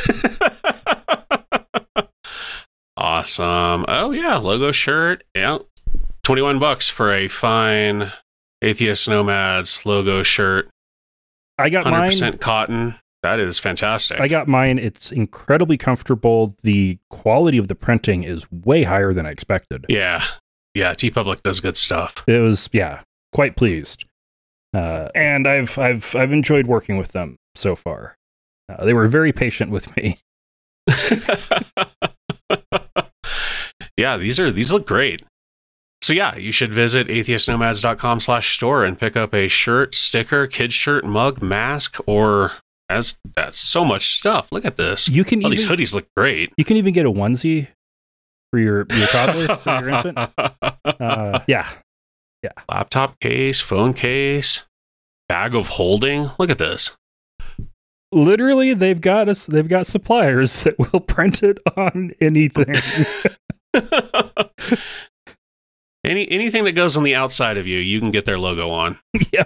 Awesome. Oh, yeah. Logo shirt. Yeah. twenty-one bucks for a fine Atheist Nomads logo shirt. I got one hundred percent mine. cotton. That is fantastic. I got mine. It's incredibly comfortable. The quality of the printing is way higher than I expected. yeah. Yeah. TeePublic does good stuff. It was, yeah, quite pleased. Uh, and I've I've I've enjoyed working with them so far. Uh, they were very patient with me. Yeah, these are these look great. So yeah, you should visit atheistnomads.com slash store and pick up a shirt, sticker, kid shirt, mug, mask, or as that's so much stuff. Look at this. You can All these even hoodies look great. you can even get a onesie for your your toddler, for your infant. Uh, yeah, Yeah. Laptop case, phone case, bag of holding. Look at this. Literally, they've got us. They've got suppliers that will print it on anything. Any anything that goes on the outside of you, you can get their logo on. Yep.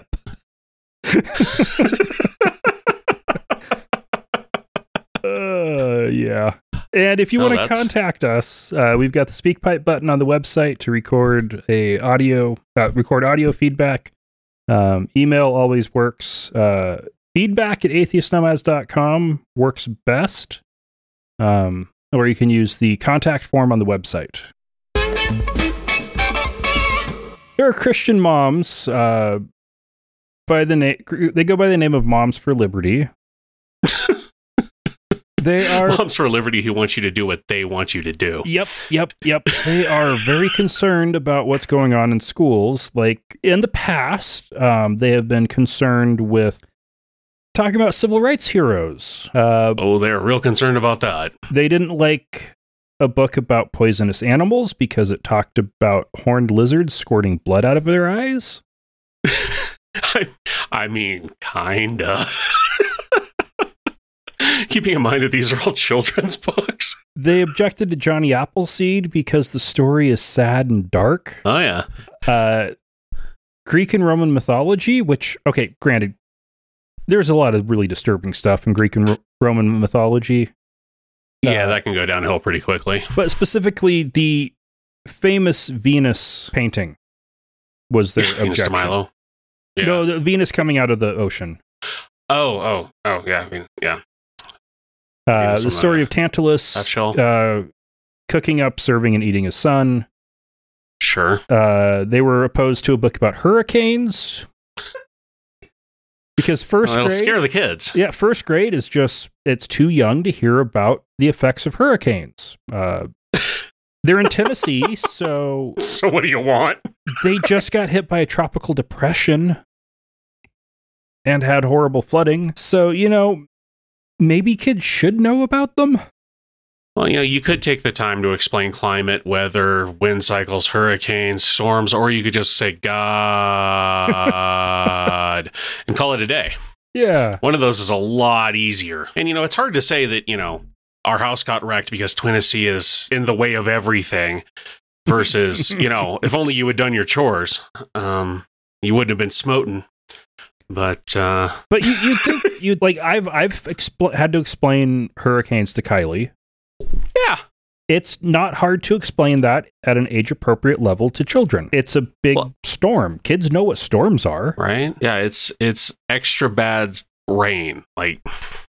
uh, yeah. And if you Oh, want to that's- contact us, uh, we've got the SpeakPipe button on the website to record a audio, uh, record audio feedback. Um, email always works. Uh, feedback at atheist nomads dot com works best. Um, or you can use the contact form on the website. There are Christian moms, uh, by the name, they go by the name of Moms for Liberty. They are Moms for Liberty who want you to do what they want you to do. Yep, yep, yep. They are very concerned about what's going on in schools. Like in the past, um, they have been concerned with talking about civil rights heroes. Uh, Oh, they're real concerned about that. they didn't like a book about poisonous animals because it talked about horned lizards squirting blood out of their eyes. I, I mean, kinda. Keeping in mind that these are all children's books. They objected to Johnny Appleseed because the story is sad and dark. Oh, yeah. Uh, Greek and Roman mythology, which, okay, granted, there's a lot of really disturbing stuff in Greek and Ro- Roman mythology. Yeah, Uh, that can go downhill pretty quickly. But specifically, the famous Venus painting was their Venus objection. de Milo. Yeah. No, the Venus coming out of the ocean. Oh, oh, oh, yeah. I mean, yeah. Uh, Venus the on story the of Tantalus half shell. uh, cooking up, serving, and eating his son. Sure. Uh, they were opposed to a book about hurricanes because first Well, it'll grade, scare the kids. yeah, first grade is just it's too young to hear about the effects of hurricanes. Uh, they're in Tennessee, so So what do you want? they just got hit by a tropical depression and had horrible flooding. So you know, maybe kids should know about them. Well, you know, you could take the time to explain climate, weather, wind cycles, hurricanes, storms, or you could just say God and call it a day. Yeah. One of those is a lot easier. And, you know, it's hard to say that, you know, our house got wrecked because Tennessee is in the way of everything versus, you know, if only you had done your chores, um, you wouldn't have been smoten. But, uh, But you you think you'd like I've I've expl- had to explain hurricanes to Kylie. yeah. It's not hard to explain that at an age appropriate level to children. It's a big Well- storm. Kids know what storms are. Right? Yeah, it's it's extra bad rain. Like,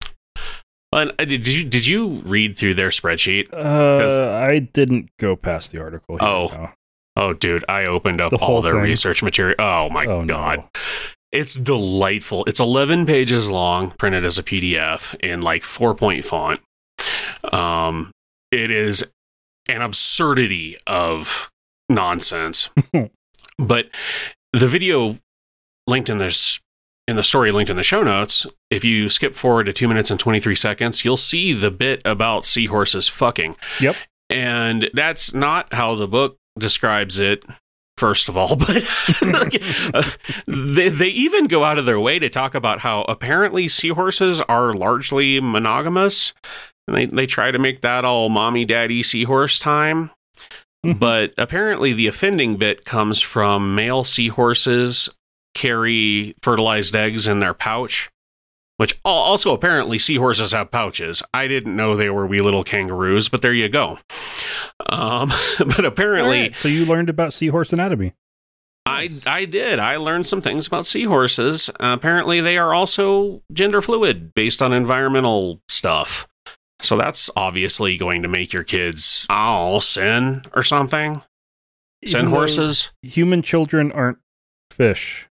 and uh, did you did you read through their spreadsheet? Uh, I didn't go past the article. Here, Oh. no. Oh, dude, I opened up The all whole their thing? research material. Oh my Oh, no. god, it's delightful. It's eleven pages long, printed as a P D F in like four point font. Um, it is an absurdity of nonsense. But the video linked in this in the story linked in the show notes, if you skip forward to two minutes and twenty-three seconds, you'll see the bit about seahorses fucking. Yep. And that's not how the book describes it, first of all, but uh, they, they even go out of their way to talk about how apparently seahorses are largely monogamous. And they, they try to make that all mommy daddy seahorse time. Mhm. But apparently the offending bit comes from male seahorses carry fertilized eggs in their pouch, which al- also apparently seahorses have pouches. I didn't know they were wee little kangaroos, but there you go. Um, but apparently, All right, so you learned about seahorse anatomy. I I did. I learned some things about seahorses. Uh, apparently, they are also gender fluid based on environmental stuff. So that's obviously going to make your kids oh sin or something. Sin Even though horses. Human children aren't fish.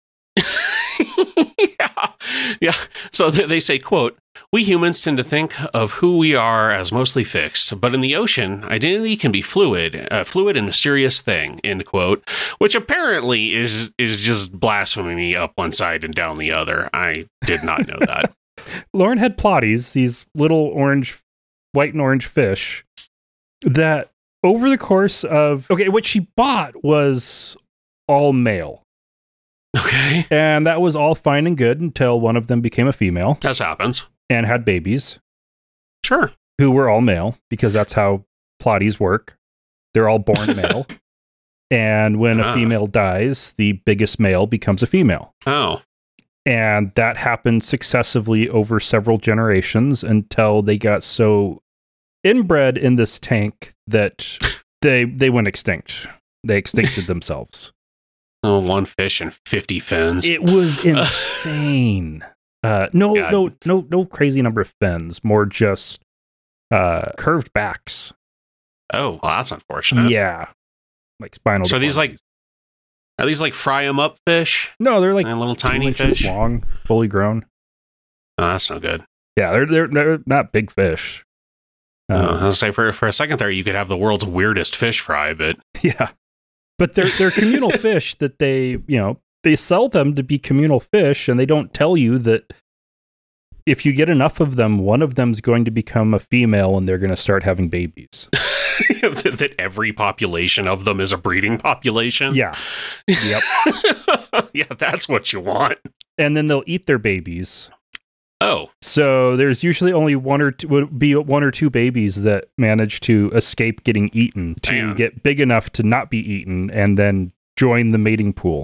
yeah, yeah. So th- they say, "quote We humans tend to think of who we are as mostly fixed, but in the ocean, identity can be fluid, a fluid and mysterious thing." End quote. Which apparently is is just blasphemy up one side and down the other. I did not know that. Lauren had plotties, these little orange, white and orange fish that over the course of, okay, what she bought was all male. Okay. And that was all fine and good until one of them became a female. As happens. And had babies. Sure. Who were all male, because that's how Plotties work. They're all born male. And when Ah. a female dies, the biggest male becomes a female. Oh. And that happened successively over several generations until they got so inbred in this tank that they they went extinct. They extincted themselves. Oh, one fish and fifty fins. It was insane. Uh, no, God. no, no, no crazy number of fins. More just uh, curved backs. Oh, well, that's unfortunate. Yeah, like spinal. So are these like deformities. are these like fry 'em up fish? No, they're like And little two tiny inches fish. long, fully grown. Oh, that's no good. Yeah, they're they're, they're not big fish. Uh, Uh, I was say for for a second there, you could have the world's weirdest fish fry, but Yeah. But they're they're communal fish that they, you know, they sell them to be communal fish, and they don't tell you that if you get enough of them, one of them's going to become a female and they're going to start having babies. that that every population of them is a breeding population. Yeah. Yep. Yeah, that's what you want. And then they'll eat their babies. Oh, So there's usually only one or two, would be one or two babies that manage to escape getting eaten to Damn. get big enough to not be eaten and then join the mating pool.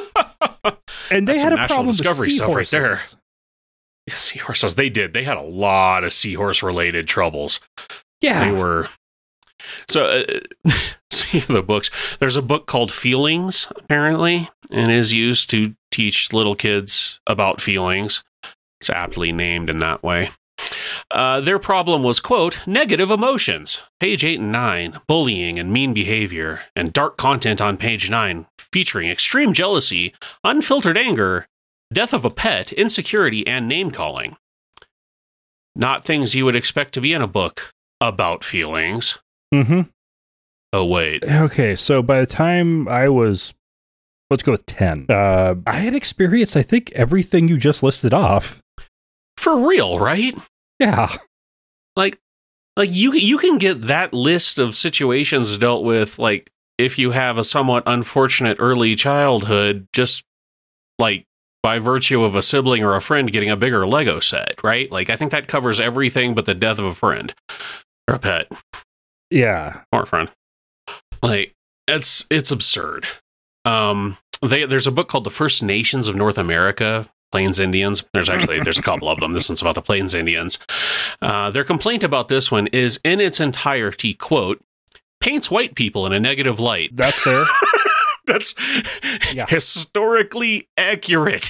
And they That's had some a National problem with Discovery stuff right there. seahorses. seahorses. They did. They had a lot of seahorse related troubles. Yeah. They were. So, uh, see the books. There's a book called Feelings, apparently, and is used to teach little kids about feelings. It's aptly named in that way. Uh, their problem was, quote, negative emotions. Page eight and nine, bullying and mean behavior, and dark content on page nine, featuring extreme jealousy, unfiltered anger, death of a pet, insecurity, and name-calling. Not things you would expect to be in a book about feelings. Mm-hmm. Oh, wait. Okay, so by the time I was, let's go with ten, uh, I had experienced, I think, everything you just listed off. For real, right? Yeah. Like, like you you can get that list of situations dealt with, like, if you have a somewhat unfortunate early childhood, just, like, by virtue of a sibling or a friend getting a bigger Lego set, right? Like, I think that covers everything but the death of a friend. Or a pet. Yeah. Or a friend. Like, it's it's absurd. Um, they there's a book called The First Nations of North America, Plains Indians. There's actually there's a couple of them. This one's about the Plains Indians. Uh, their complaint about this one is, in its entirety, quote, paints white people in a negative light. That's fair. That's Yeah. historically accurate.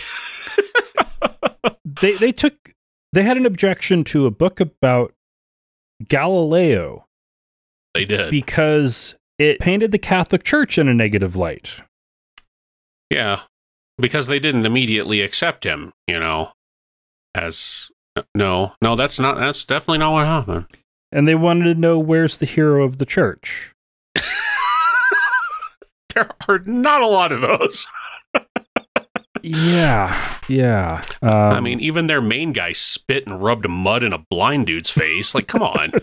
they they took they had an objection to a book about Galileo They did. because it painted the Catholic Church in a negative light. Yeah. Because they didn't immediately accept him, you know, as no, no, that's not, that's definitely not what happened. And they wanted to know, where's the hero of the church? There are not a lot of those. Yeah, yeah. Um, I mean, even their main guy spit and rubbed mud in a blind dude's face. Like, come on.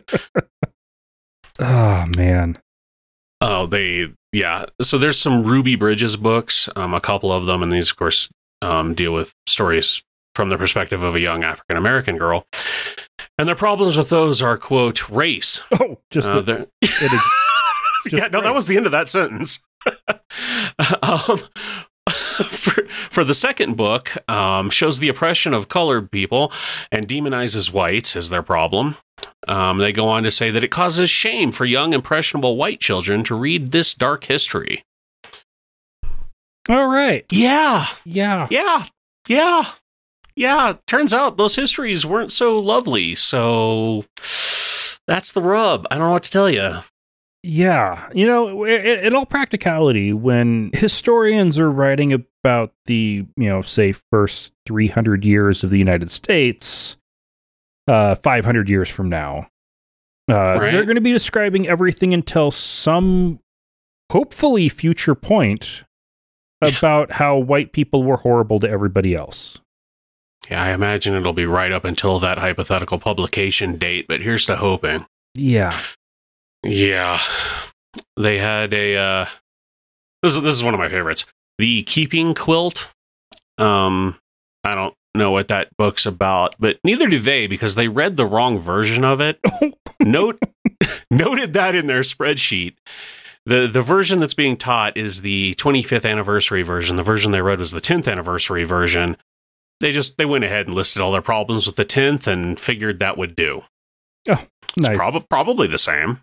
oh man. Oh, they, yeah. So there's some Ruby Bridges books, um, a couple of them, and these, of course, um, deal with stories from the perspective of a young African American girl. And their problems with those are, quote, race. Oh, just Uh, the, they're- it is. Just yeah, no, that race. was the end of that sentence. um, for, for the second book, um, shows the oppression of colored people and demonizes whites as their problem. Um, they go on to say that it causes shame for young, impressionable white children to read this dark history. All right. Yeah, Yeah. yeah, yeah, yeah. Turns out those histories weren't so lovely, so that's the rub. I don't know what to tell you. Yeah, you know, in, in all practicality, when historians are writing about the, you know, say, first three hundred years of the United States, uh, five hundred years from now, uh, Right. they're going to be describing everything until some, hopefully, future point about how white people were horrible to everybody else. Yeah, I imagine it'll be right up until that hypothetical publication date, but here's to hoping. Yeah. Yeah. They had a, uh, this is, this is one of my favorites. The Keeping Quilt. Um, I don't know what that book's about, but neither do they because they read the wrong version of it. Note noted that in their spreadsheet. The the version that's being taught is the twenty-fifth anniversary version. The version they read was the tenth anniversary version. They just they went ahead and listed all their problems with the tenth and figured that would do. Oh, nice. It's prob- probably the same.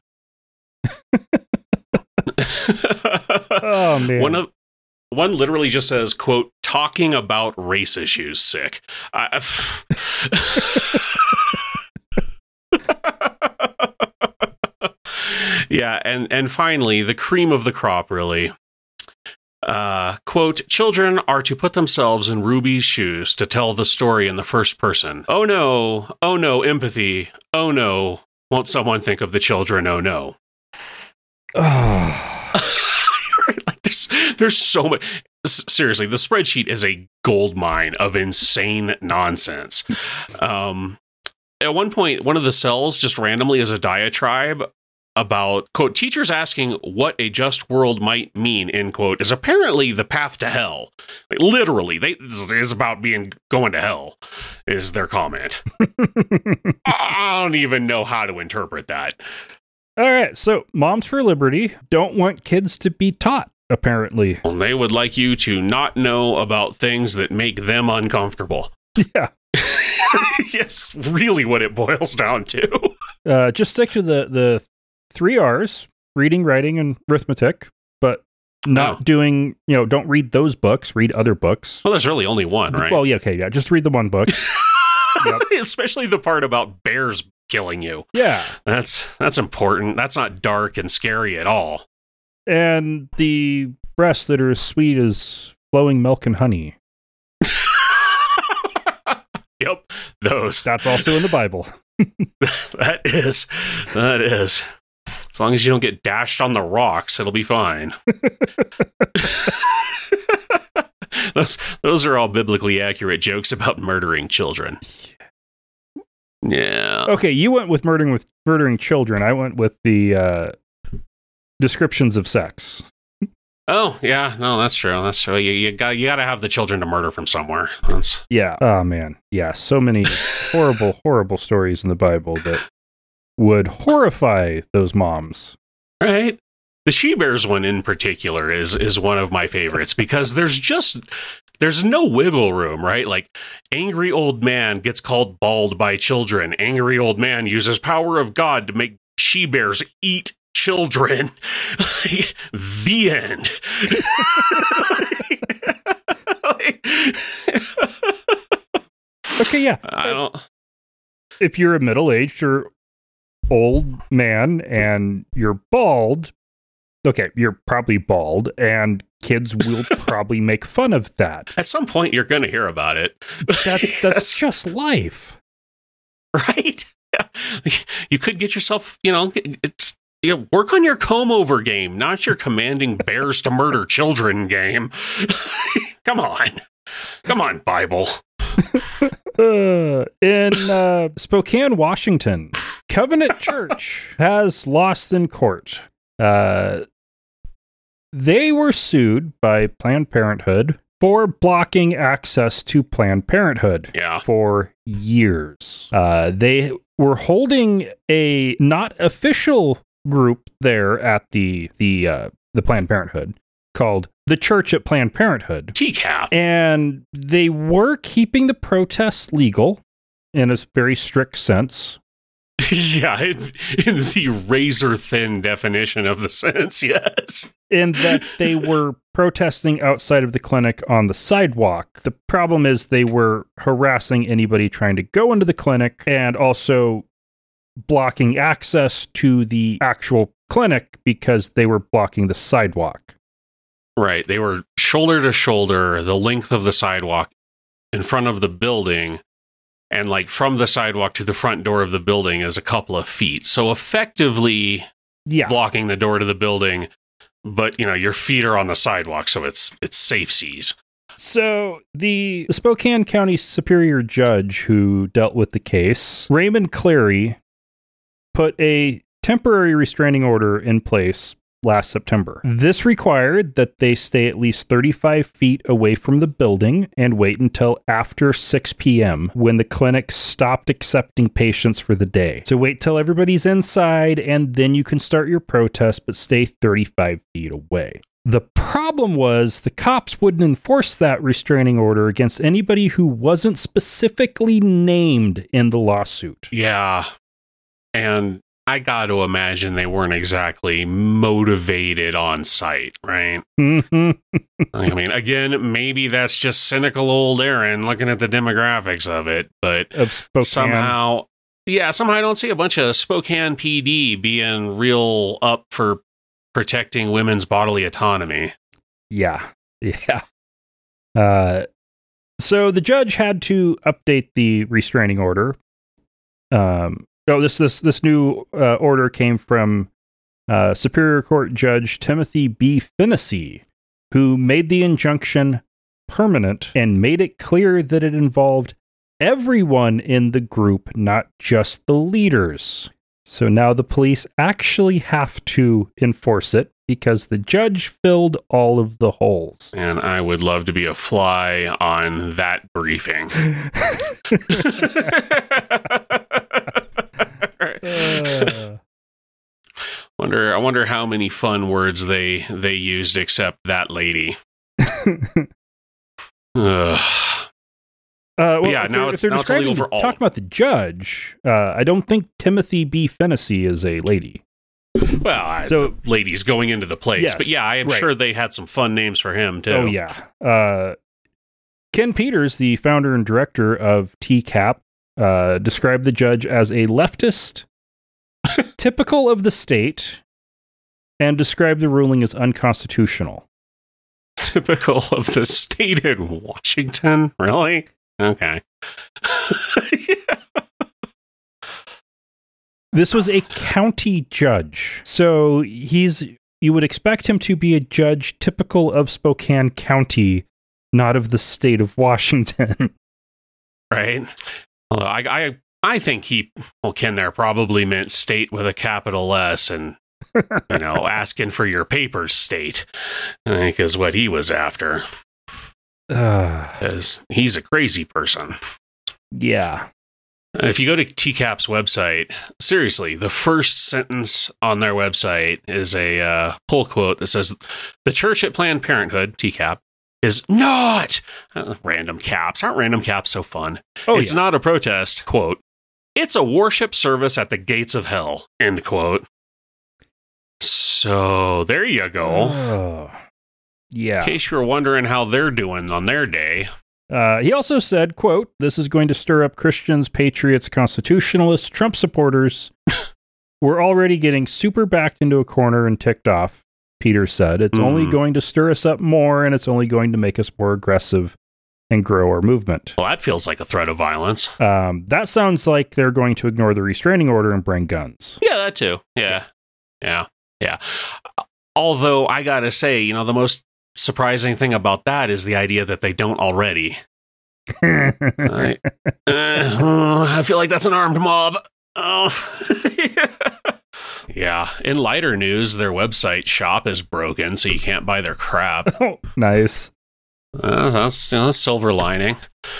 Oh man. One of one literally just says, quote, talking about race issues, sick. I, yeah, and, and finally, the cream of the crop, really. Uh, quote, children are to put themselves in Ruby's shoes to tell the story in the first person. Oh no, oh no, empathy. Oh no, won't someone think of the children? Oh no. Oh. Like there's, there's so much. Seriously, the spreadsheet is a gold mine of insane nonsense. Um, at one point, one of the cells just randomly is a diatribe about, quote, teachers asking what a just world might mean, end quote, is apparently the path to hell. Like, literally, they, this is about being going to hell, is their comment. I don't even know how to interpret that. All right, so Moms for Liberty don't want kids to be taught, apparently. Well, they would like you to not know about things that make them uncomfortable. Yeah. Yes, really what it boils down to. Uh, just stick to the, the three R's, reading, writing, and arithmetic, but not oh. doing, you know, don't read those books, read other books. Well, there's really only one, right? Well, yeah, okay, yeah, just read the one book. Yep. Especially the part about bears killing you. Yeah. That's that's important. That's not dark and scary at all. And the breasts that are as sweet as flowing milk and honey. Yep, those. That's also in the Bible. That is. That is. As long as you don't get dashed on the rocks, it'll be fine. those those are all biblically accurate jokes about murdering children. Yeah. Okay, you went with murdering with murdering children. I went with the uh, descriptions of sex. Oh yeah, no, that's true. That's true. You, you got you got to have the children to murder from somewhere. That's yeah. Oh man, yeah. So many horrible, horrible stories in the Bible that would horrify those moms. Right. The she-bears one in particular is is one of my favorites because there's just there's no wiggle room, right? Like angry old man gets called bald by children. Angry old man uses power of God to make she-bears eat children. The end. Okay, yeah. I don't. If you're a middle-aged or old man and you're bald, okay, you're probably bald, and kids will probably make fun of that. At some point, you're going to hear about it. That's that's just life, right? You could get yourself, you know, it's. You know, work on your comb-over game, not your commanding bears to murder children game. Come on. Come on, Bible. uh, in uh, Spokane, Washington, Covenant Church has lost in court. Uh, they were sued by Planned Parenthood for blocking access to Planned Parenthood yeah. for years. Uh, they were holding a not official group there at the the uh, the Planned Parenthood called the Church at Planned Parenthood. T CAP. And they were keeping the protests legal in a very strict sense. Yeah, in, in the razor-thin definition of the sentence, yes. In that they were protesting outside of the clinic on the sidewalk. The problem is they were harassing anybody trying to go into the clinic and also blocking access to the actual clinic because they were blocking the sidewalk. Right. They were shoulder to shoulder, the length of the sidewalk in front of the building, and like from the sidewalk to the front door of the building is a couple of feet. So effectively yeah. blocking the door to the building, but you know, your feet are on the sidewalk, so it's it's safe seas. So the, the Spokane County Superior Judge who dealt with the case, Raymond Clary, put a temporary restraining order in place last September. This required that they stay at least thirty-five feet away from the building and wait until after six p.m. when the clinic stopped accepting patients for the day. So wait till everybody's inside and then you can start your protest, but stay thirty-five feet away. The problem was the cops wouldn't enforce that restraining order against anybody who wasn't specifically named in the lawsuit. Yeah. And I got to imagine they weren't exactly motivated on site, right? I mean, again, maybe that's just cynical old Aaron looking at the demographics of it, but of Spokane. somehow, yeah, somehow I don't see a bunch of Spokane P D being real up for protecting women's bodily autonomy. Yeah, yeah. Uh, so the judge had to update the restraining order. Um. Oh, this this this new uh, order came from uh, Superior Court Judge Timothy B. Finnessy, who made the injunction permanent and made it clear that it involved everyone in the group, not just the leaders. So now the police actually have to enforce it because the judge filled all of the holes. And I would love to be a fly on that briefing. Uh. Wonder, I wonder how many fun words they they used except that lady. uh, well, yeah, if now they're, it's, if they're now it's illegal for all. Talking about the judge, uh, I don't think Timothy B. Finnessy is a lady. Well, I, so the ladies going into the place, yes, but yeah, I am right. sure they had some fun names for him too. Oh yeah, uh, Ken Peters, the founder and director of T CAP, uh, described the judge as a leftist, typical of the state, and described the ruling as unconstitutional. Typical of the state in Washington? Really? Okay. Yeah. This was a county judge. So he's, you would expect him to be a judge typical of Spokane County, not of the state of Washington. Right. Although I, I, I think he, well, Ken there probably meant state with a capital S and, you know, asking for your papers state, I think is what he was after. Because uh, he's a crazy person. Yeah. If you go to T CAP's website, seriously, the first sentence on their website is a uh, pull quote that says, "The church at Planned Parenthood, T CAP, is not," uh, random caps. Aren't random caps so fun? Oh, it's yeah. not a protest, quote. "It's a worship service at the gates of hell," end quote. So there you go. Oh, yeah. In case you were wondering how they're doing on their day. Uh, he also said, quote, "This is going to stir up Christians, patriots, constitutionalists, Trump supporters. We're already getting super backed into a corner and ticked off," Peters said. "It's mm. only going to stir us up more, and it's only going to make us more aggressive and grow our movement." Well, that feels like a threat of violence. Um, that sounds like they're going to ignore the restraining order and bring guns. Yeah, that too. Yeah. Yeah. Yeah. Although I gotta say, you know, the most surprising thing about that is the idea that they don't already. I, uh, I feel like that's an armed mob. Oh, yeah. Yeah. In lighter news, their website shop is broken, so you can't buy their crap. Oh, nice. Uh, that's, you know, that's silver lining.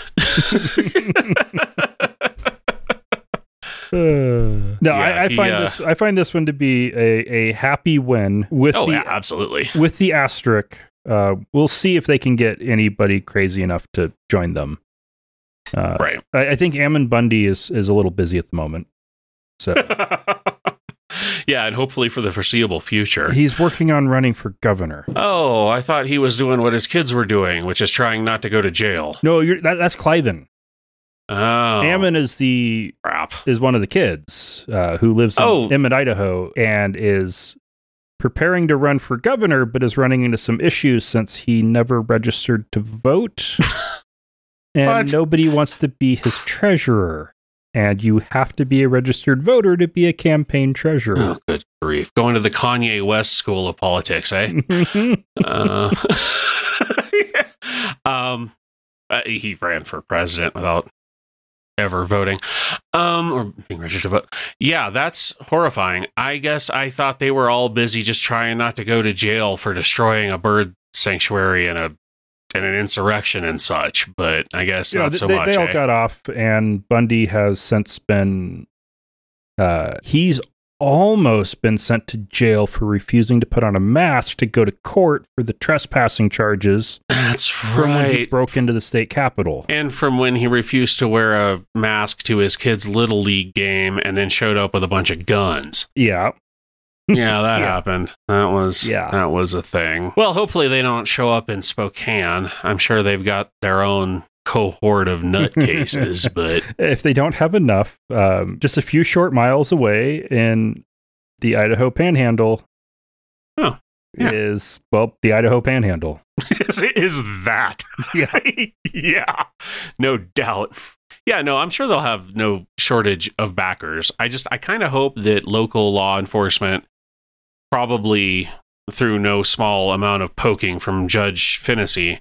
Uh, no, yeah, I, I find he, uh, this. I find this one to be a, a happy win with oh, the yeah, absolutely with the asterisk. Uh, we'll see if they can get anybody crazy enough to join them. Uh, right. I, I think Ammon Bundy is is a little busy at the moment. So yeah, and hopefully for the foreseeable future, he's working on running for governor. Oh, I thought he was doing what his kids were doing, which is trying not to go to jail. No, you're, that, that's Cliven. Oh, Ammon is the crap. is one of the kids uh, who lives in oh. Emmett, Idaho, and is preparing to run for governor, but is running into some issues since he never registered to vote, and What? nobody wants to be his treasurer. And you have to be a registered voter to be a campaign treasurer. Oh, good grief! Going to the Kanye West School of Politics, eh? uh, yeah. Um, uh, he ran for president without ever voting, um, or being registered to vote. Yeah, that's horrifying. I guess I thought they were all busy just trying not to go to jail for destroying a bird sanctuary and a and an insurrection and such, but I guess yeah, not they, so they, much. They all eh? got off, and Bundy has since been. Uh, he's almost been sent to jail for refusing to put on a mask to go to court for the trespassing charges. That's from when he right. broke into the state capitol. And from when he refused to wear a mask to his kid's Little League game and then showed up with a bunch of guns. Yeah. Yeah, that Yeah. happened. That was Yeah. that was a thing. Well, hopefully they don't show up in Spokane. I'm sure they've got their own cohort of nutcases, but If they don't have enough, um, just a few short miles away in the Idaho Panhandle Oh, yeah. is, well, the Idaho Panhandle. is, is that? Yeah. Yeah, no doubt. Yeah, no, I'm sure they'll have no shortage of backers. I just, I kind of hope that local law enforcement, probably through no small amount of poking from Judge Finnessy,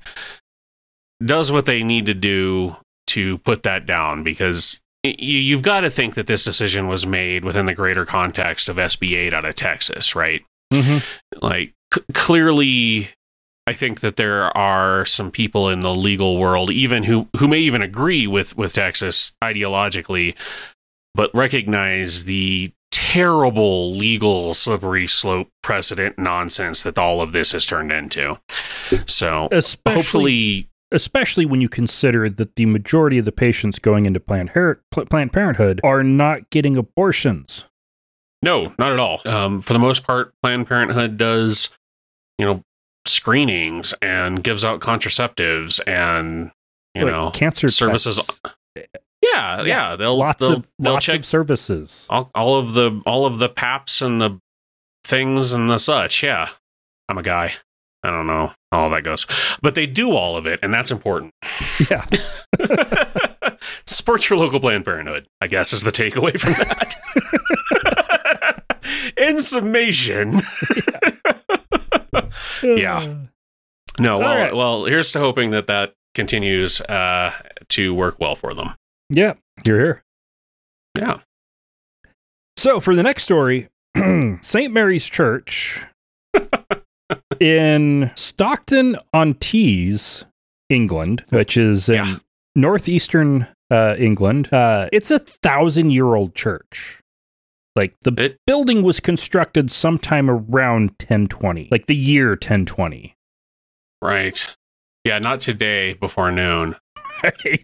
does what they need to do to put that down, because y- you've got to think that this decision was made within the greater context of S B eight out of Texas, right? Mm-hmm. Like, c- clearly, I think that there are some people in the legal world, even who, who may even agree with, with Texas ideologically, but recognize the terrible legal slippery slope precedent nonsense that all of this has turned into. So Especially, hopefully, especially when you consider that the majority of the patients going into Planned, Her- Planned Parenthood are not getting abortions. no, not at all. Um, for the most part, Planned Parenthood does, you know, screenings and gives out contraceptives and, you Like know, cancer services. tests. Yeah, yeah, they'll lots they'll, of they'll lots check of services. all, all of the all of the paps and the things and the such. Yeah, I'm a guy. I don't know how all that goes, but they do all of it, and that's important. Yeah. Support your local Planned Parenthood, I guess, is the takeaway from that. In summation, yeah. No, well, All right. well, here's to hoping that that continues uh, to work well for them. Yeah, you're here. Yeah. So for the next story, Saint Mary's Church in Stockton-on-Tees, England, which is in Yeah. northeastern uh, England. Uh, it's a thousand-year-old church. Like, the It- building was constructed sometime around ten twenty, like the year ten twenty. Right. Yeah, not today before noon. Right.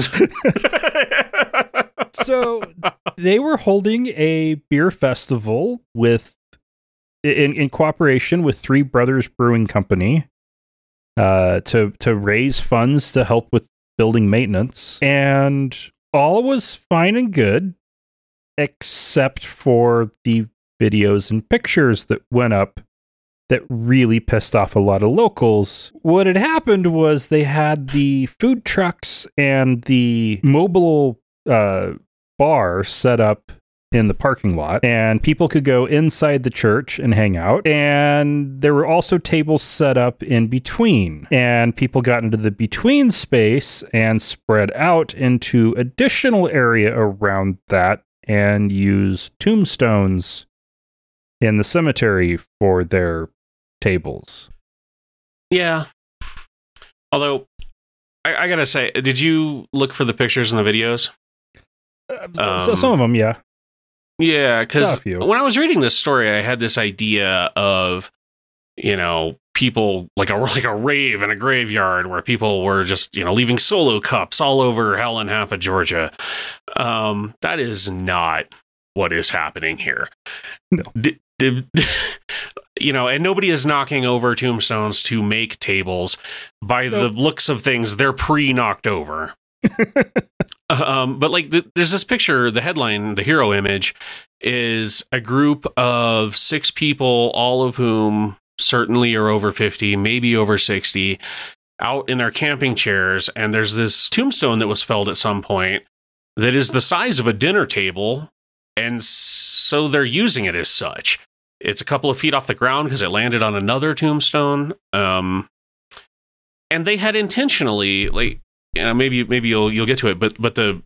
So they were holding a beer festival with in, in cooperation with Three Brothers Brewing Company uh, to to raise funds to help with building maintenance, and all was fine and good, except for the videos and pictures that went up that really pissed off a lot of locals. What had happened was they had the food trucks and the mobile uh, bar set up in the parking lot, and people could go inside the church and hang out. And there were also tables set up in between, and people got into the between space and spread out into additional area around that and used tombstones in the cemetery for their tables. Yeah. Although, I, I gotta say, did you look for the pictures and the videos? Uh, so Um, some of them, yeah. Yeah, Saw because a few. when I was reading this story, I had this idea of, you know, people like a like a rave in a graveyard where people were just, you know, leaving solo cups all over hell and half of Georgia. Um, that is not what is happening here. No. D- d- you know, and nobody is knocking over tombstones to make tables. By the Nope. looks of things, they're pre-knocked over. Um, but like, the, there's this picture. The headline, the hero image, is a group of six people, all of whom certainly are over fifty, maybe over sixty, out in their camping chairs. And there's this tombstone that was felled at some point that is the size of a dinner table, and so they're using it as such. It's a couple of feet off the ground because it landed on another tombstone. Um, and they had intentionally, like, you know, maybe maybe you'll you'll get to it, but but the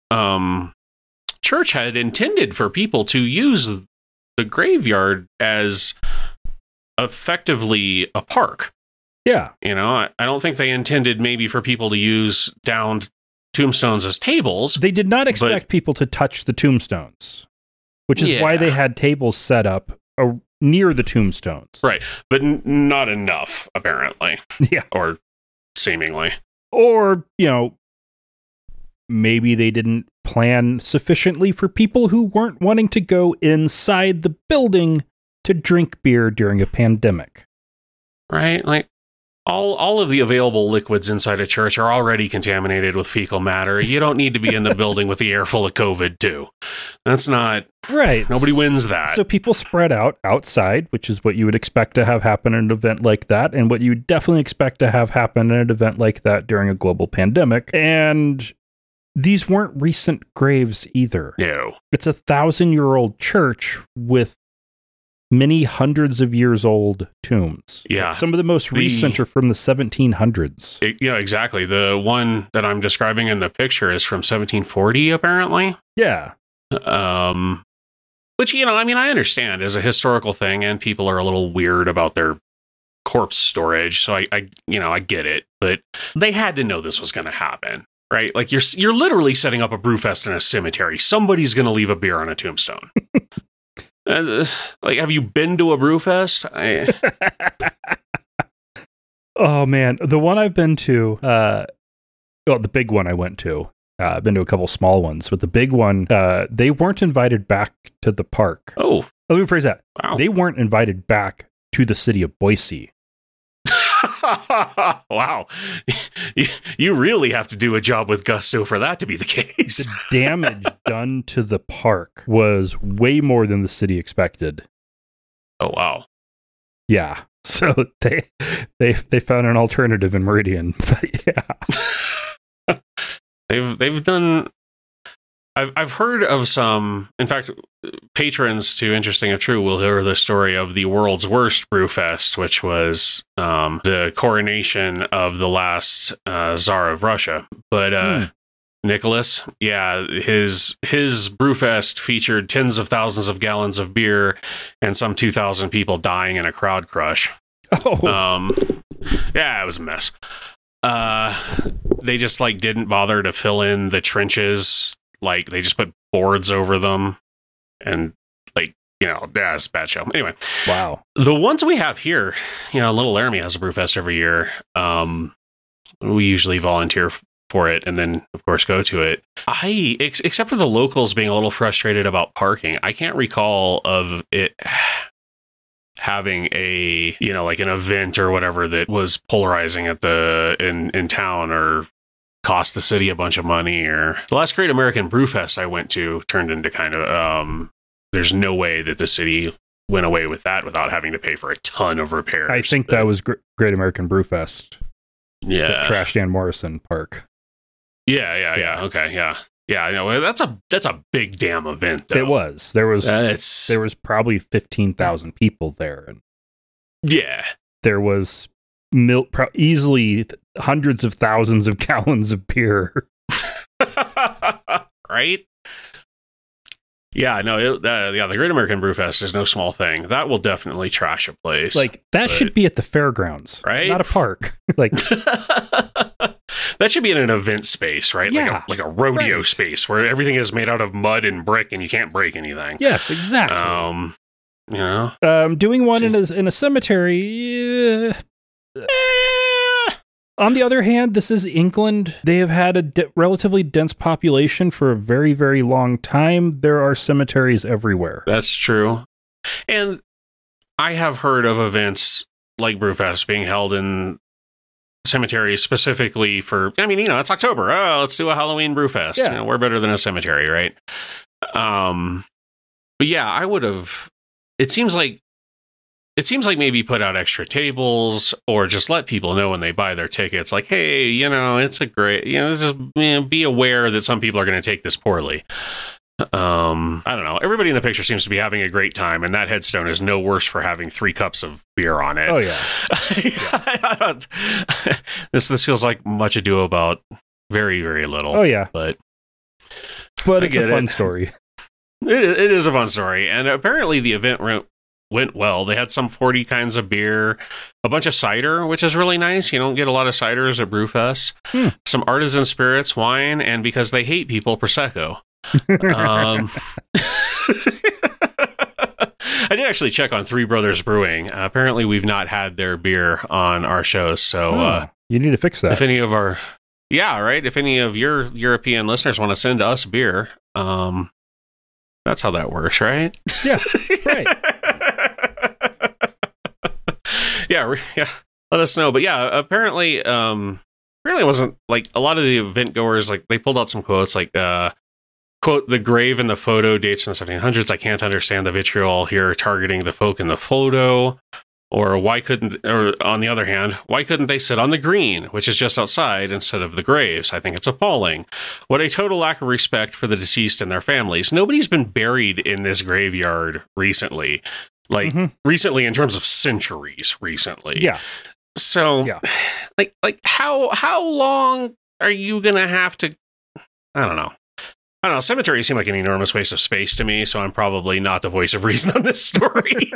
um, church had intended for people to use the graveyard as effectively a park. Yeah. You know, I, I don't think they intended maybe for people to use downed tombstones as tables. They did not expect but, people to touch the tombstones, which is yeah. why they had tables set up uh, near the tombstones. Right. But n- not enough, apparently. Yeah. Or seemingly. Or, you know, maybe they didn't plan sufficiently for people who weren't wanting to go inside the building to drink beer during a pandemic. Right? Like, all all of the available liquids inside a church are already contaminated with fecal matter. You don't need to be in the building with the air full of COVID, too. That's not... Right. Nobody wins that. So people spread out outside, which is what you would expect to have happen in an event like that, and what you would definitely expect to have happen in an event like that during a global pandemic. And these weren't recent graves either. No. It's a thousand-year-old church with many hundreds of years old tombs. Yeah. Some of the most The- recent are from the seventeen hundreds. It, yeah, exactly. The one that I'm describing in the picture is from seventeen forty, apparently. Yeah. Um, which, you know, I mean, I understand as a historical thing, and people are a little weird about their corpse storage. So I, I you know, I get it. But they had to know this was going to happen, right? Like, you're you're literally setting up a brewfest in a cemetery. Somebody's going to leave a beer on a tombstone. As, uh, like, have you been to a brewfest? I, Oh, man. The one I've been to, uh, well, the big one I went to, uh, I've been to a couple small ones, but the big one, uh, they weren't invited back to the park. oh, Let me rephrase that. wow. They weren't invited back to the city of Boise. Wow. You, you really have to do a job with gusto for that to be the case. The damage done to the park was way more than the city expected. Oh, wow. Yeah. So they they they found an alternative in Meridian. But yeah. They've they've done. I've I've heard of some. In fact, patrons to Interesting If True will hear the story of the world's worst brewfest, which was um, the coronation of the last uh, Tsar of Russia. But uh, Hmm. Nicholas, yeah, his his brewfest featured tens of thousands of gallons of beer and some two thousand people dying in a crowd crush. Oh. Um, yeah, it was a mess. Uh, they just like didn't bother to fill in the trenches. Like, they just put boards over them, and like, you know, yeah, it's a bad show. Anyway, Wow. the ones we have here, you know, Little Laramie has a brewfest every year. Um, we usually volunteer f- for it, and then of course go to it. I, ex- except for the locals being a little frustrated about parking, I can't recall of it having a, you know, like an event or whatever that was polarizing at the in in town or cost the city a bunch of money. Or the last Great American Brewfest I went to turned into kind of um there's no way that the city went away with that without having to pay for a ton of repairs. I think But, that was Gr- Great American Brewfest. yeah At Trash Dan Morrison Park. yeah yeah yeah Yeah. okay yeah yeah I know that's a that's a big damn event though. It was. There was That's there was probably fifteen thousand people there, and yeah. there was mil- pro- easily th- hundreds of thousands of gallons of beer. Right? Yeah, no, it, uh, yeah, the Great American Brewfest is no small thing. That will definitely trash a place. Like, that But- should be at the fairgrounds, Right? not a park. Like, that should be in an event space, right? Yeah, like a like a rodeo right. space where everything is made out of mud and brick and you can't break anything. yes, exactly. Um, you know, Um, doing one in a in a cemetery. Uh, Eh, on the other hand, this is England. They have had a de- relatively dense population for a very, very long time. There are cemeteries everywhere. that's true. And I have heard of events like Brewfest being held in cemeteries specifically for, I mean, you know, it's October. Oh, let's do a Halloween Brewfest. Yeah. You know, we're better than a cemetery, right? Um, but yeah, I would have, it seems like, it seems like maybe put out extra tables or just let people know when they buy their tickets, like, hey, you know, it's a great, you know, just you know, be aware that some people are going to take this poorly. Um, I don't know. Everybody in the picture seems to be having a great time, and that headstone is no worse for having three cups of beer on it. Oh, yeah. this this feels like much ado about very, very little. Oh, yeah. But but I it's a get fun it. story. It, it is a fun story. And apparently the event went, went well. They had some forty kinds of beer, a bunch of cider, which is really nice. You don't get a lot of ciders at Brewfest. Hmm. Some artisan spirits, wine, and because they hate people, Prosecco. um, I did actually check on Three Brothers Brewing. Uh, apparently, we've not had their beer on our shows. So oh, uh, you need to fix that. If any of our, yeah, right. If any of your European listeners want to send us beer, um, that's how that works, right? Yeah, right. yeah, yeah. Let us know. But yeah, apparently, um, apparently, it wasn't like a lot of the event goers. Like they pulled out some quotes, like. Uh, Quote, the grave in the photo dates from the seventeen hundreds. I can't understand the vitriol here targeting the folk in the photo. Or why couldn't, or on the other hand, why couldn't they sit on the green, which is just outside, instead of the graves? I think it's appalling. What a total lack of respect for the deceased and their families. Nobody's been buried in this graveyard recently. Like, mm-hmm. recently in terms of centuries recently. Yeah. So, yeah. like, like how, how long are you going to have to, I don't know. I don't know, cemeteries seem like an enormous waste of space to me, so I'm probably not the voice of reason on this story.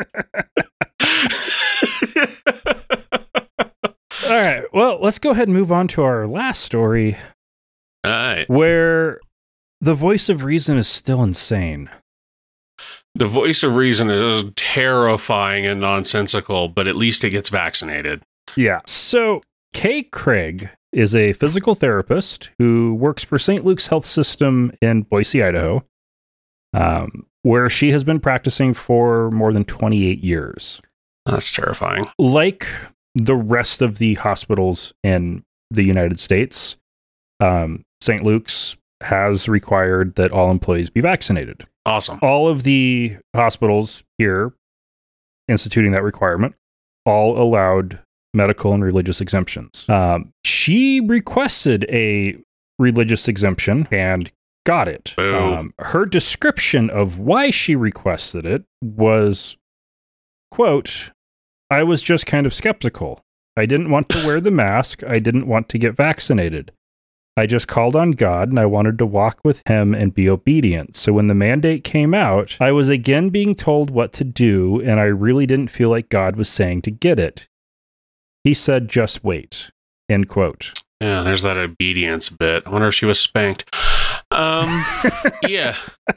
All right, well, let's go ahead and move on to our last story. All right. Where the voice of reason is still insane. The voice of reason is terrifying and nonsensical, but at least it gets vaccinated. Yeah. So, Kay Craig is a physical therapist who works for Saint Luke's Health System in Boise, Idaho, um, where she has been practicing for more than twenty-eight years. That's terrifying. Like the rest of the hospitals in the United States, um, Saint Luke's has required that all employees be vaccinated. Awesome. All of the hospitals here instituting that requirement all allowed medical and religious exemptions. Um, she requested a religious exemption and got it. Um, her description of why she requested it was, quote, I was just kind of skeptical. I didn't want to wear the mask. I didn't want to get vaccinated. I just called on God and I wanted to walk with him and be obedient. So when the mandate came out, I was again being told what to do, and I really didn't feel like God was saying to get it. He said, just wait, end quote. Yeah, there's that obedience bit. I wonder if she was spanked. Um, yeah.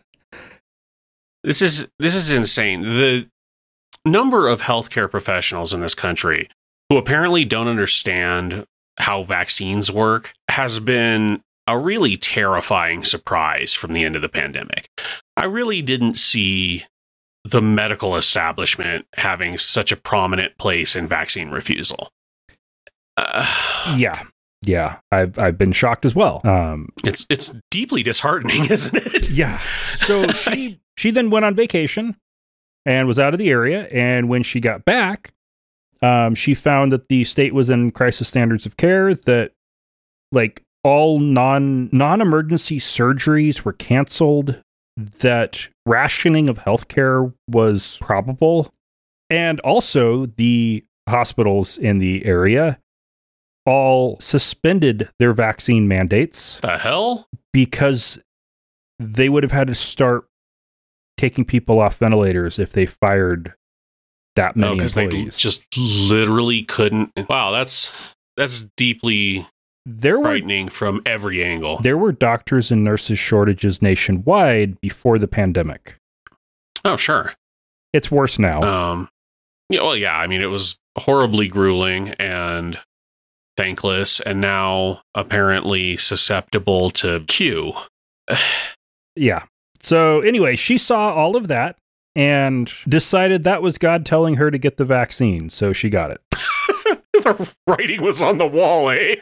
This is this is insane. The number of healthcare professionals in this country who apparently don't understand how vaccines work has been a really terrifying surprise from the end of the pandemic. I really didn't see the medical establishment having such a prominent place in vaccine refusal. Uh, yeah, yeah, I've I've been shocked as well. Um, it's it's deeply disheartening, isn't it? Yeah. So she she then went on vacation and was out of the area, and when she got back, um, she found that the state was in crisis standards of care. That like all non non emergency surgeries were canceled. That rationing of healthcare was probable, and also the hospitals in the area all suspended their vaccine mandates. The hell? Because they would have had to start taking people off ventilators if they fired that many because employees. They just literally couldn't. Wow, that's that's deeply there frightening were, from every angle. There were doctors and nurses shortages nationwide before the pandemic. Oh, sure. It's worse now. Um, yeah, well, yeah. I mean, it was horribly grueling and thankless, and now apparently susceptible to Q. Yeah. So anyway, she saw all of that and decided that was God telling her to get the vaccine, so she got it. The writing was on the wall, eh?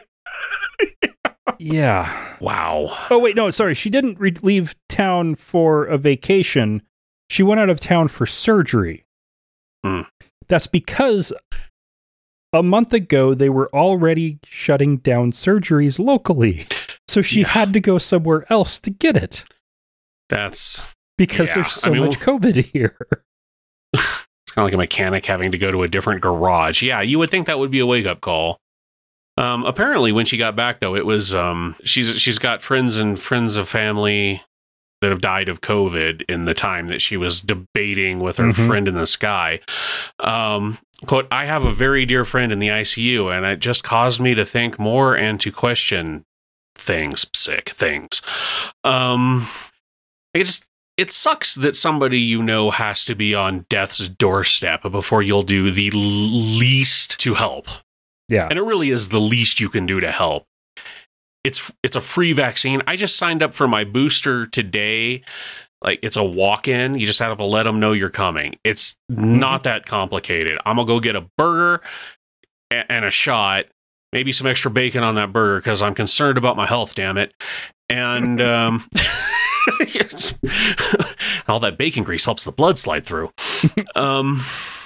Yeah. Wow. Oh, wait, no, sorry. She didn't re- leave town for a vacation. She went out of town for surgery. Mm. That's because a month ago, they were already shutting down surgeries locally. So she yeah. had to go somewhere else to get it. That's... Because yeah. there's so I mean, much COVID here. It's kind of like a mechanic having to go to a different garage. Yeah, you would think that would be a wake-up call. Um, apparently, when she got back, though, it was... Um, she's she's got friends and friends of family that have died of COVID in the time that she was debating with her Mhm. friend in the sky. Um, quote, I have a very dear friend in the I C U, and it just caused me to think more and to question things, sick things. Um, it just, it sucks that somebody you know has to be on death's doorstep before you'll do the least to help. Yeah. And it really is the least you can do to help. It's it's a free vaccine. I just signed up for my booster today. Like, it's a walk-in. You just have to let them know you're coming. It's Mm-hmm. not that complicated. I'm going to go get a burger and, and a shot, maybe some extra bacon on that burger because I'm concerned about my health, damn it. And um, all that bacon grease helps the blood slide through. um,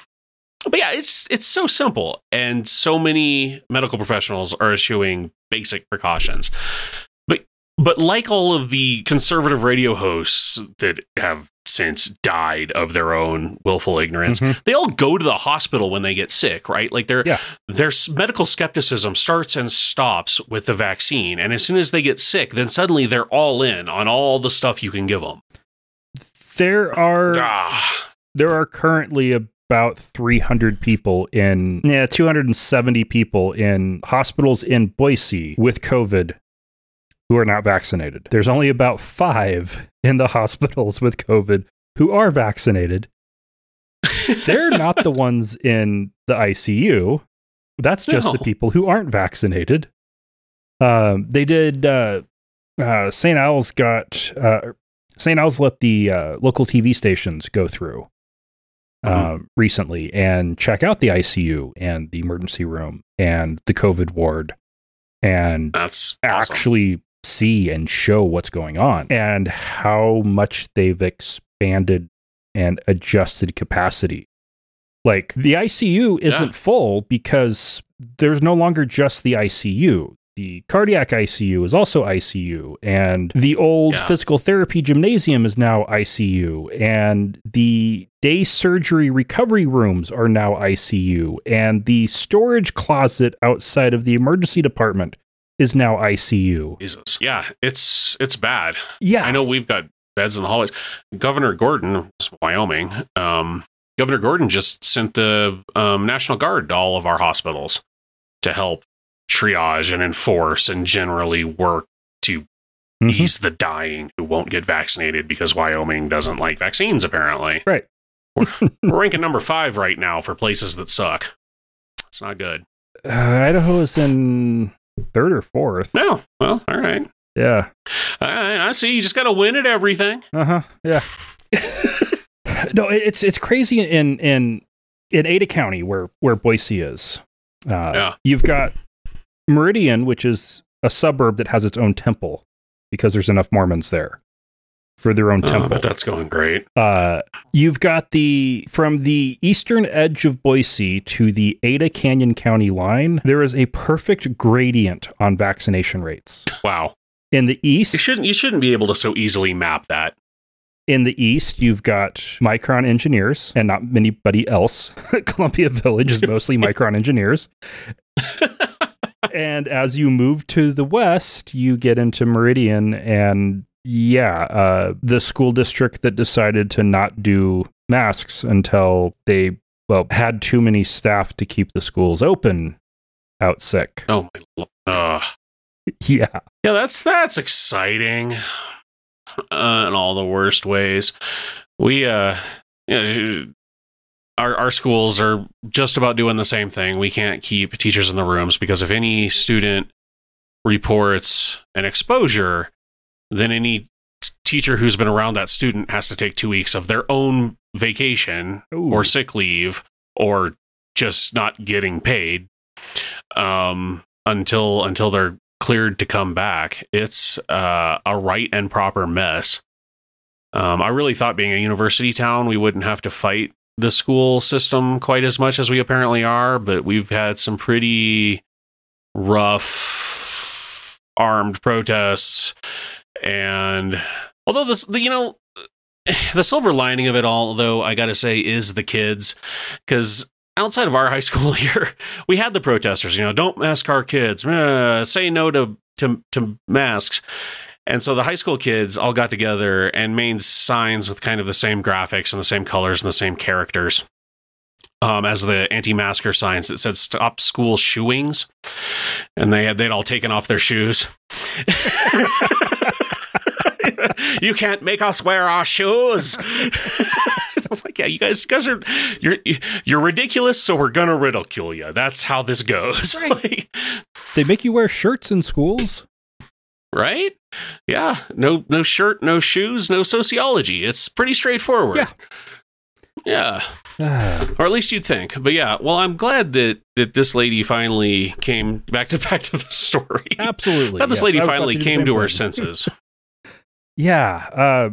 but yeah, it's it's so simple. And so many medical professionals are issuing basic precautions. But but like all of the conservative radio hosts that have since died of their own willful ignorance, Mhm. they all go to the hospital when they get sick, right? Like their Yeah. their s- medical skepticism starts and stops with the vaccine. And as soon as they get sick, then suddenly they're all in on all the stuff you can give them. There are Ah, there are currently about three hundred people in yeah, two hundred seventy people in hospitals in Boise with COVID who are not vaccinated. There's only about five in the hospitals with COVID who are vaccinated. They're not the ones in the I C U. That's just No. the people who aren't vaccinated. Um, they did. Uh, uh, Saint Owl's got uh, Saint Owl's let the uh, local T V stations go through uh, Mhm. recently and check out the I C U and the emergency room and the COVID ward and that's awesome. actually see and show what's going on and how much they've expanded and adjusted capacity. Like, the I C U isn't Yeah. full because there's no longer just the I C U. The cardiac I C U is also I C U, and the old Yeah. physical therapy gymnasium is now I C U, and the day surgery recovery rooms are now I C U, and the storage closet outside of the emergency department is now I C U. Jesus. Yeah, it's it's bad. Yeah. I know we've got beds in the hallways. Governor Gordon, Wyoming, um, Governor Gordon just sent the um, National Guard to all of our hospitals to help triage and enforce and generally work to Mhm. ease the dying who won't get vaccinated because Wyoming doesn't like vaccines, apparently. Right. We're, we're ranking number five right now for places that suck. It's not good. Uh, Idaho is in third or fourth. No. Well, all right. Yeah. All right. I see. You just got to win at everything. Uh-huh. Yeah. No, it- it's it's crazy in in in Ada County where where Boise is. Uh, Yeah. You've got Meridian, which is a suburb that has its own temple because there's enough Mormons there for their own Oh, temple. but that's going great. Uh, you've got the from the eastern edge of Boise to the Ada Canyon County line. There is a perfect gradient on vaccination rates. Wow. In the east, You shouldn't you shouldn't be able to so easily map that. in the east, you've got Micron engineers and not anybody else. Columbia Village is mostly Micron engineers. And as you move to the west, you get into Meridian, and yeah, uh, the school district that decided to not do masks until they, well, had too many staff to keep the schools open out sick. Oh my lord. Uh, Yeah. yeah, that's that's exciting. Uh, in all the worst ways. We uh you know, our our schools are just about doing the same thing. We can't keep teachers in the rooms because if any student reports an exposure, then any t- teacher who's been around that student has to take two weeks of their own vacation Ooh. or sick leave or just not getting paid um, until until they're cleared to come back. It's uh, a right and proper mess. Um, I really thought being a university town, we wouldn't have to fight the school system quite as much as we apparently are, but we've had some pretty rough armed protests. And although this, the, you know, the silver lining of it all, though, I got to say, is the kids, because outside of our high school here, we had the protesters, you know, don't mask our kids, uh, say no to, to, to masks. And so the high school kids all got together and made signs with kind of the same graphics and the same colors and the same characters um, as the anti-masker signs that said "Stop School Shoeings," and they had they'd all taken off their shoes. You can't make us wear our shoes. I was like, yeah, you guys, you guys are you're you're ridiculous, so we're gonna ridicule you. That's how this goes. Right. Like, They make you wear shirts in schools, right? Yeah, no, no shirt, no shoes, no sociology. It's pretty straightforward. Yeah. Yeah. Ah. Or at least you'd think. But yeah, well, I'm glad that, that this lady finally came back to back to the story. Absolutely. Glad this yes. lady I was about finally to do the came same to her thing. senses. Yeah. Uh,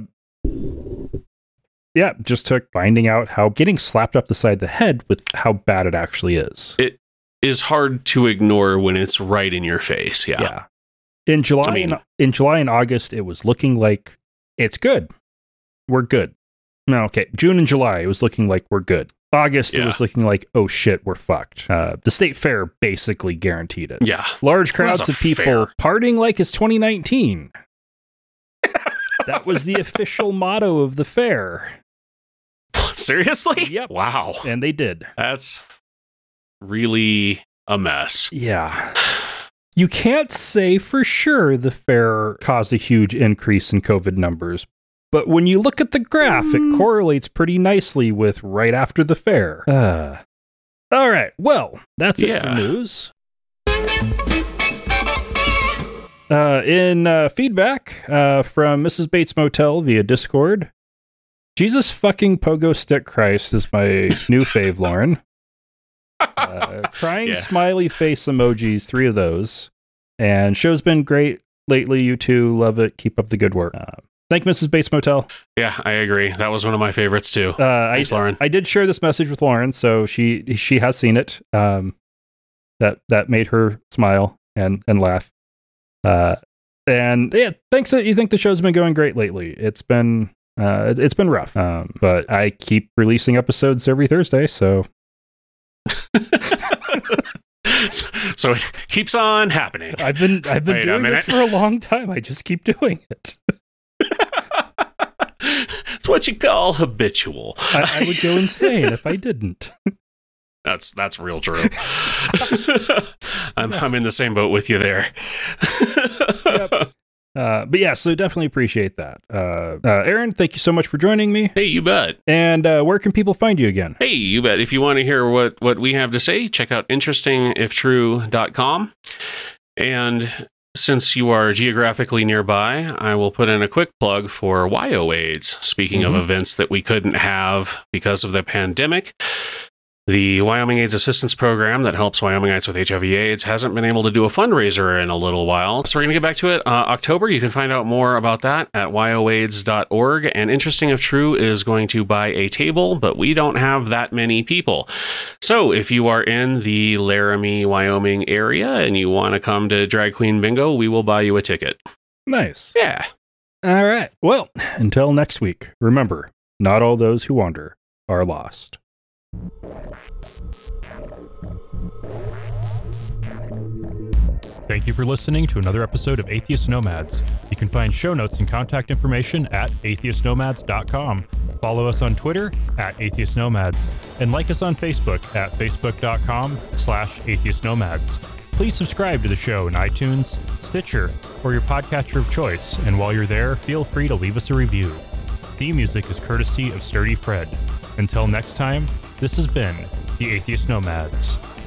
yeah, just took finding out how getting slapped up the side of the head with how bad it actually is. It is hard to ignore when it's right in your face. Yeah. Yeah. In July, I mean- and, in July and August, it was looking like it's good. We're good. No, okay. June and July, it was looking like we're good. August, it Yeah. was looking like, oh shit, we're fucked. Uh, the state fair basically guaranteed it. Yeah. Large Well, that's crowds a of people fair. partying like it's twenty nineteen. That was the official motto of the fair. Seriously? Yep. Wow. And they did. That's really a mess. Yeah. You can't say for sure the fair caused a huge increase in COVID numbers, but when you look at the graph, it correlates pretty nicely with right after the fair. Uh, all right. Well, that's it for Yeah. news. Uh, in uh, feedback uh, from Missus Bates Motel via Discord, Jesus fucking pogo stick Christ is my new fave, Lauren. Uh, crying Yeah. smiley face emojis, three of those. And show's been great lately. You two love it. Keep up the good work. Uh, thank Missus Bates Motel. Yeah, I agree. That was one of my favorites too. Uh, Thanks, I, Lauren. I did share this message with Lauren, so she she has seen it. Um, that that made her smile and and laugh. Uh, and yeah, thanks that you think the show's been going great lately. It's been uh, it, it's been rough, um, but I keep releasing episodes every Thursday, so. so, so it keeps on happening. I've been I've been Wait a doing this minute. for a long time. I just keep doing it. It's what you call habitual. I, I would go insane if I didn't. That's that's real true. I'm I'm in the same boat with you there. Yep. Uh, but yeah, so definitely appreciate that. Uh, uh, Aaron, thank you so much for joining me. Hey, you bet. And uh, where can people find you again? Hey, you bet. If you want to hear what, what we have to say, check out interesting if true dot com. And since you are geographically nearby, I will put in a quick plug for WyoAIDS. Speaking Mhm. of events that we couldn't have because of the pandemic, the Wyoming AIDS Assistance Program that helps Wyomingites with H I V AIDS hasn't been able to do a fundraiser in a little while. So we're going to get back to it. Uh, October, you can find out more about that at wyo aids dot org. And Interesting If True is going to buy a table, but we don't have that many people. So if you are in the Laramie, Wyoming area and you want to come to Drag Queen Bingo, we will buy you a ticket. Nice. Yeah. All right. Well, until next week, remember, not all those who wander are lost. Thank you for listening to another episode of Atheist Nomads. You can find show notes and contact information at atheist nomads dot com. Follow us on Twitter at Atheist Nomads and like us on Facebook at facebook dot com slash atheist nomads. Please subscribe to the show in iTunes, Stitcher, or your podcatcher of choice, and while you're there, feel free to leave us a review. Theme music is courtesy of Sturdy Fred. Until next time, this has been the Atheist Nomads.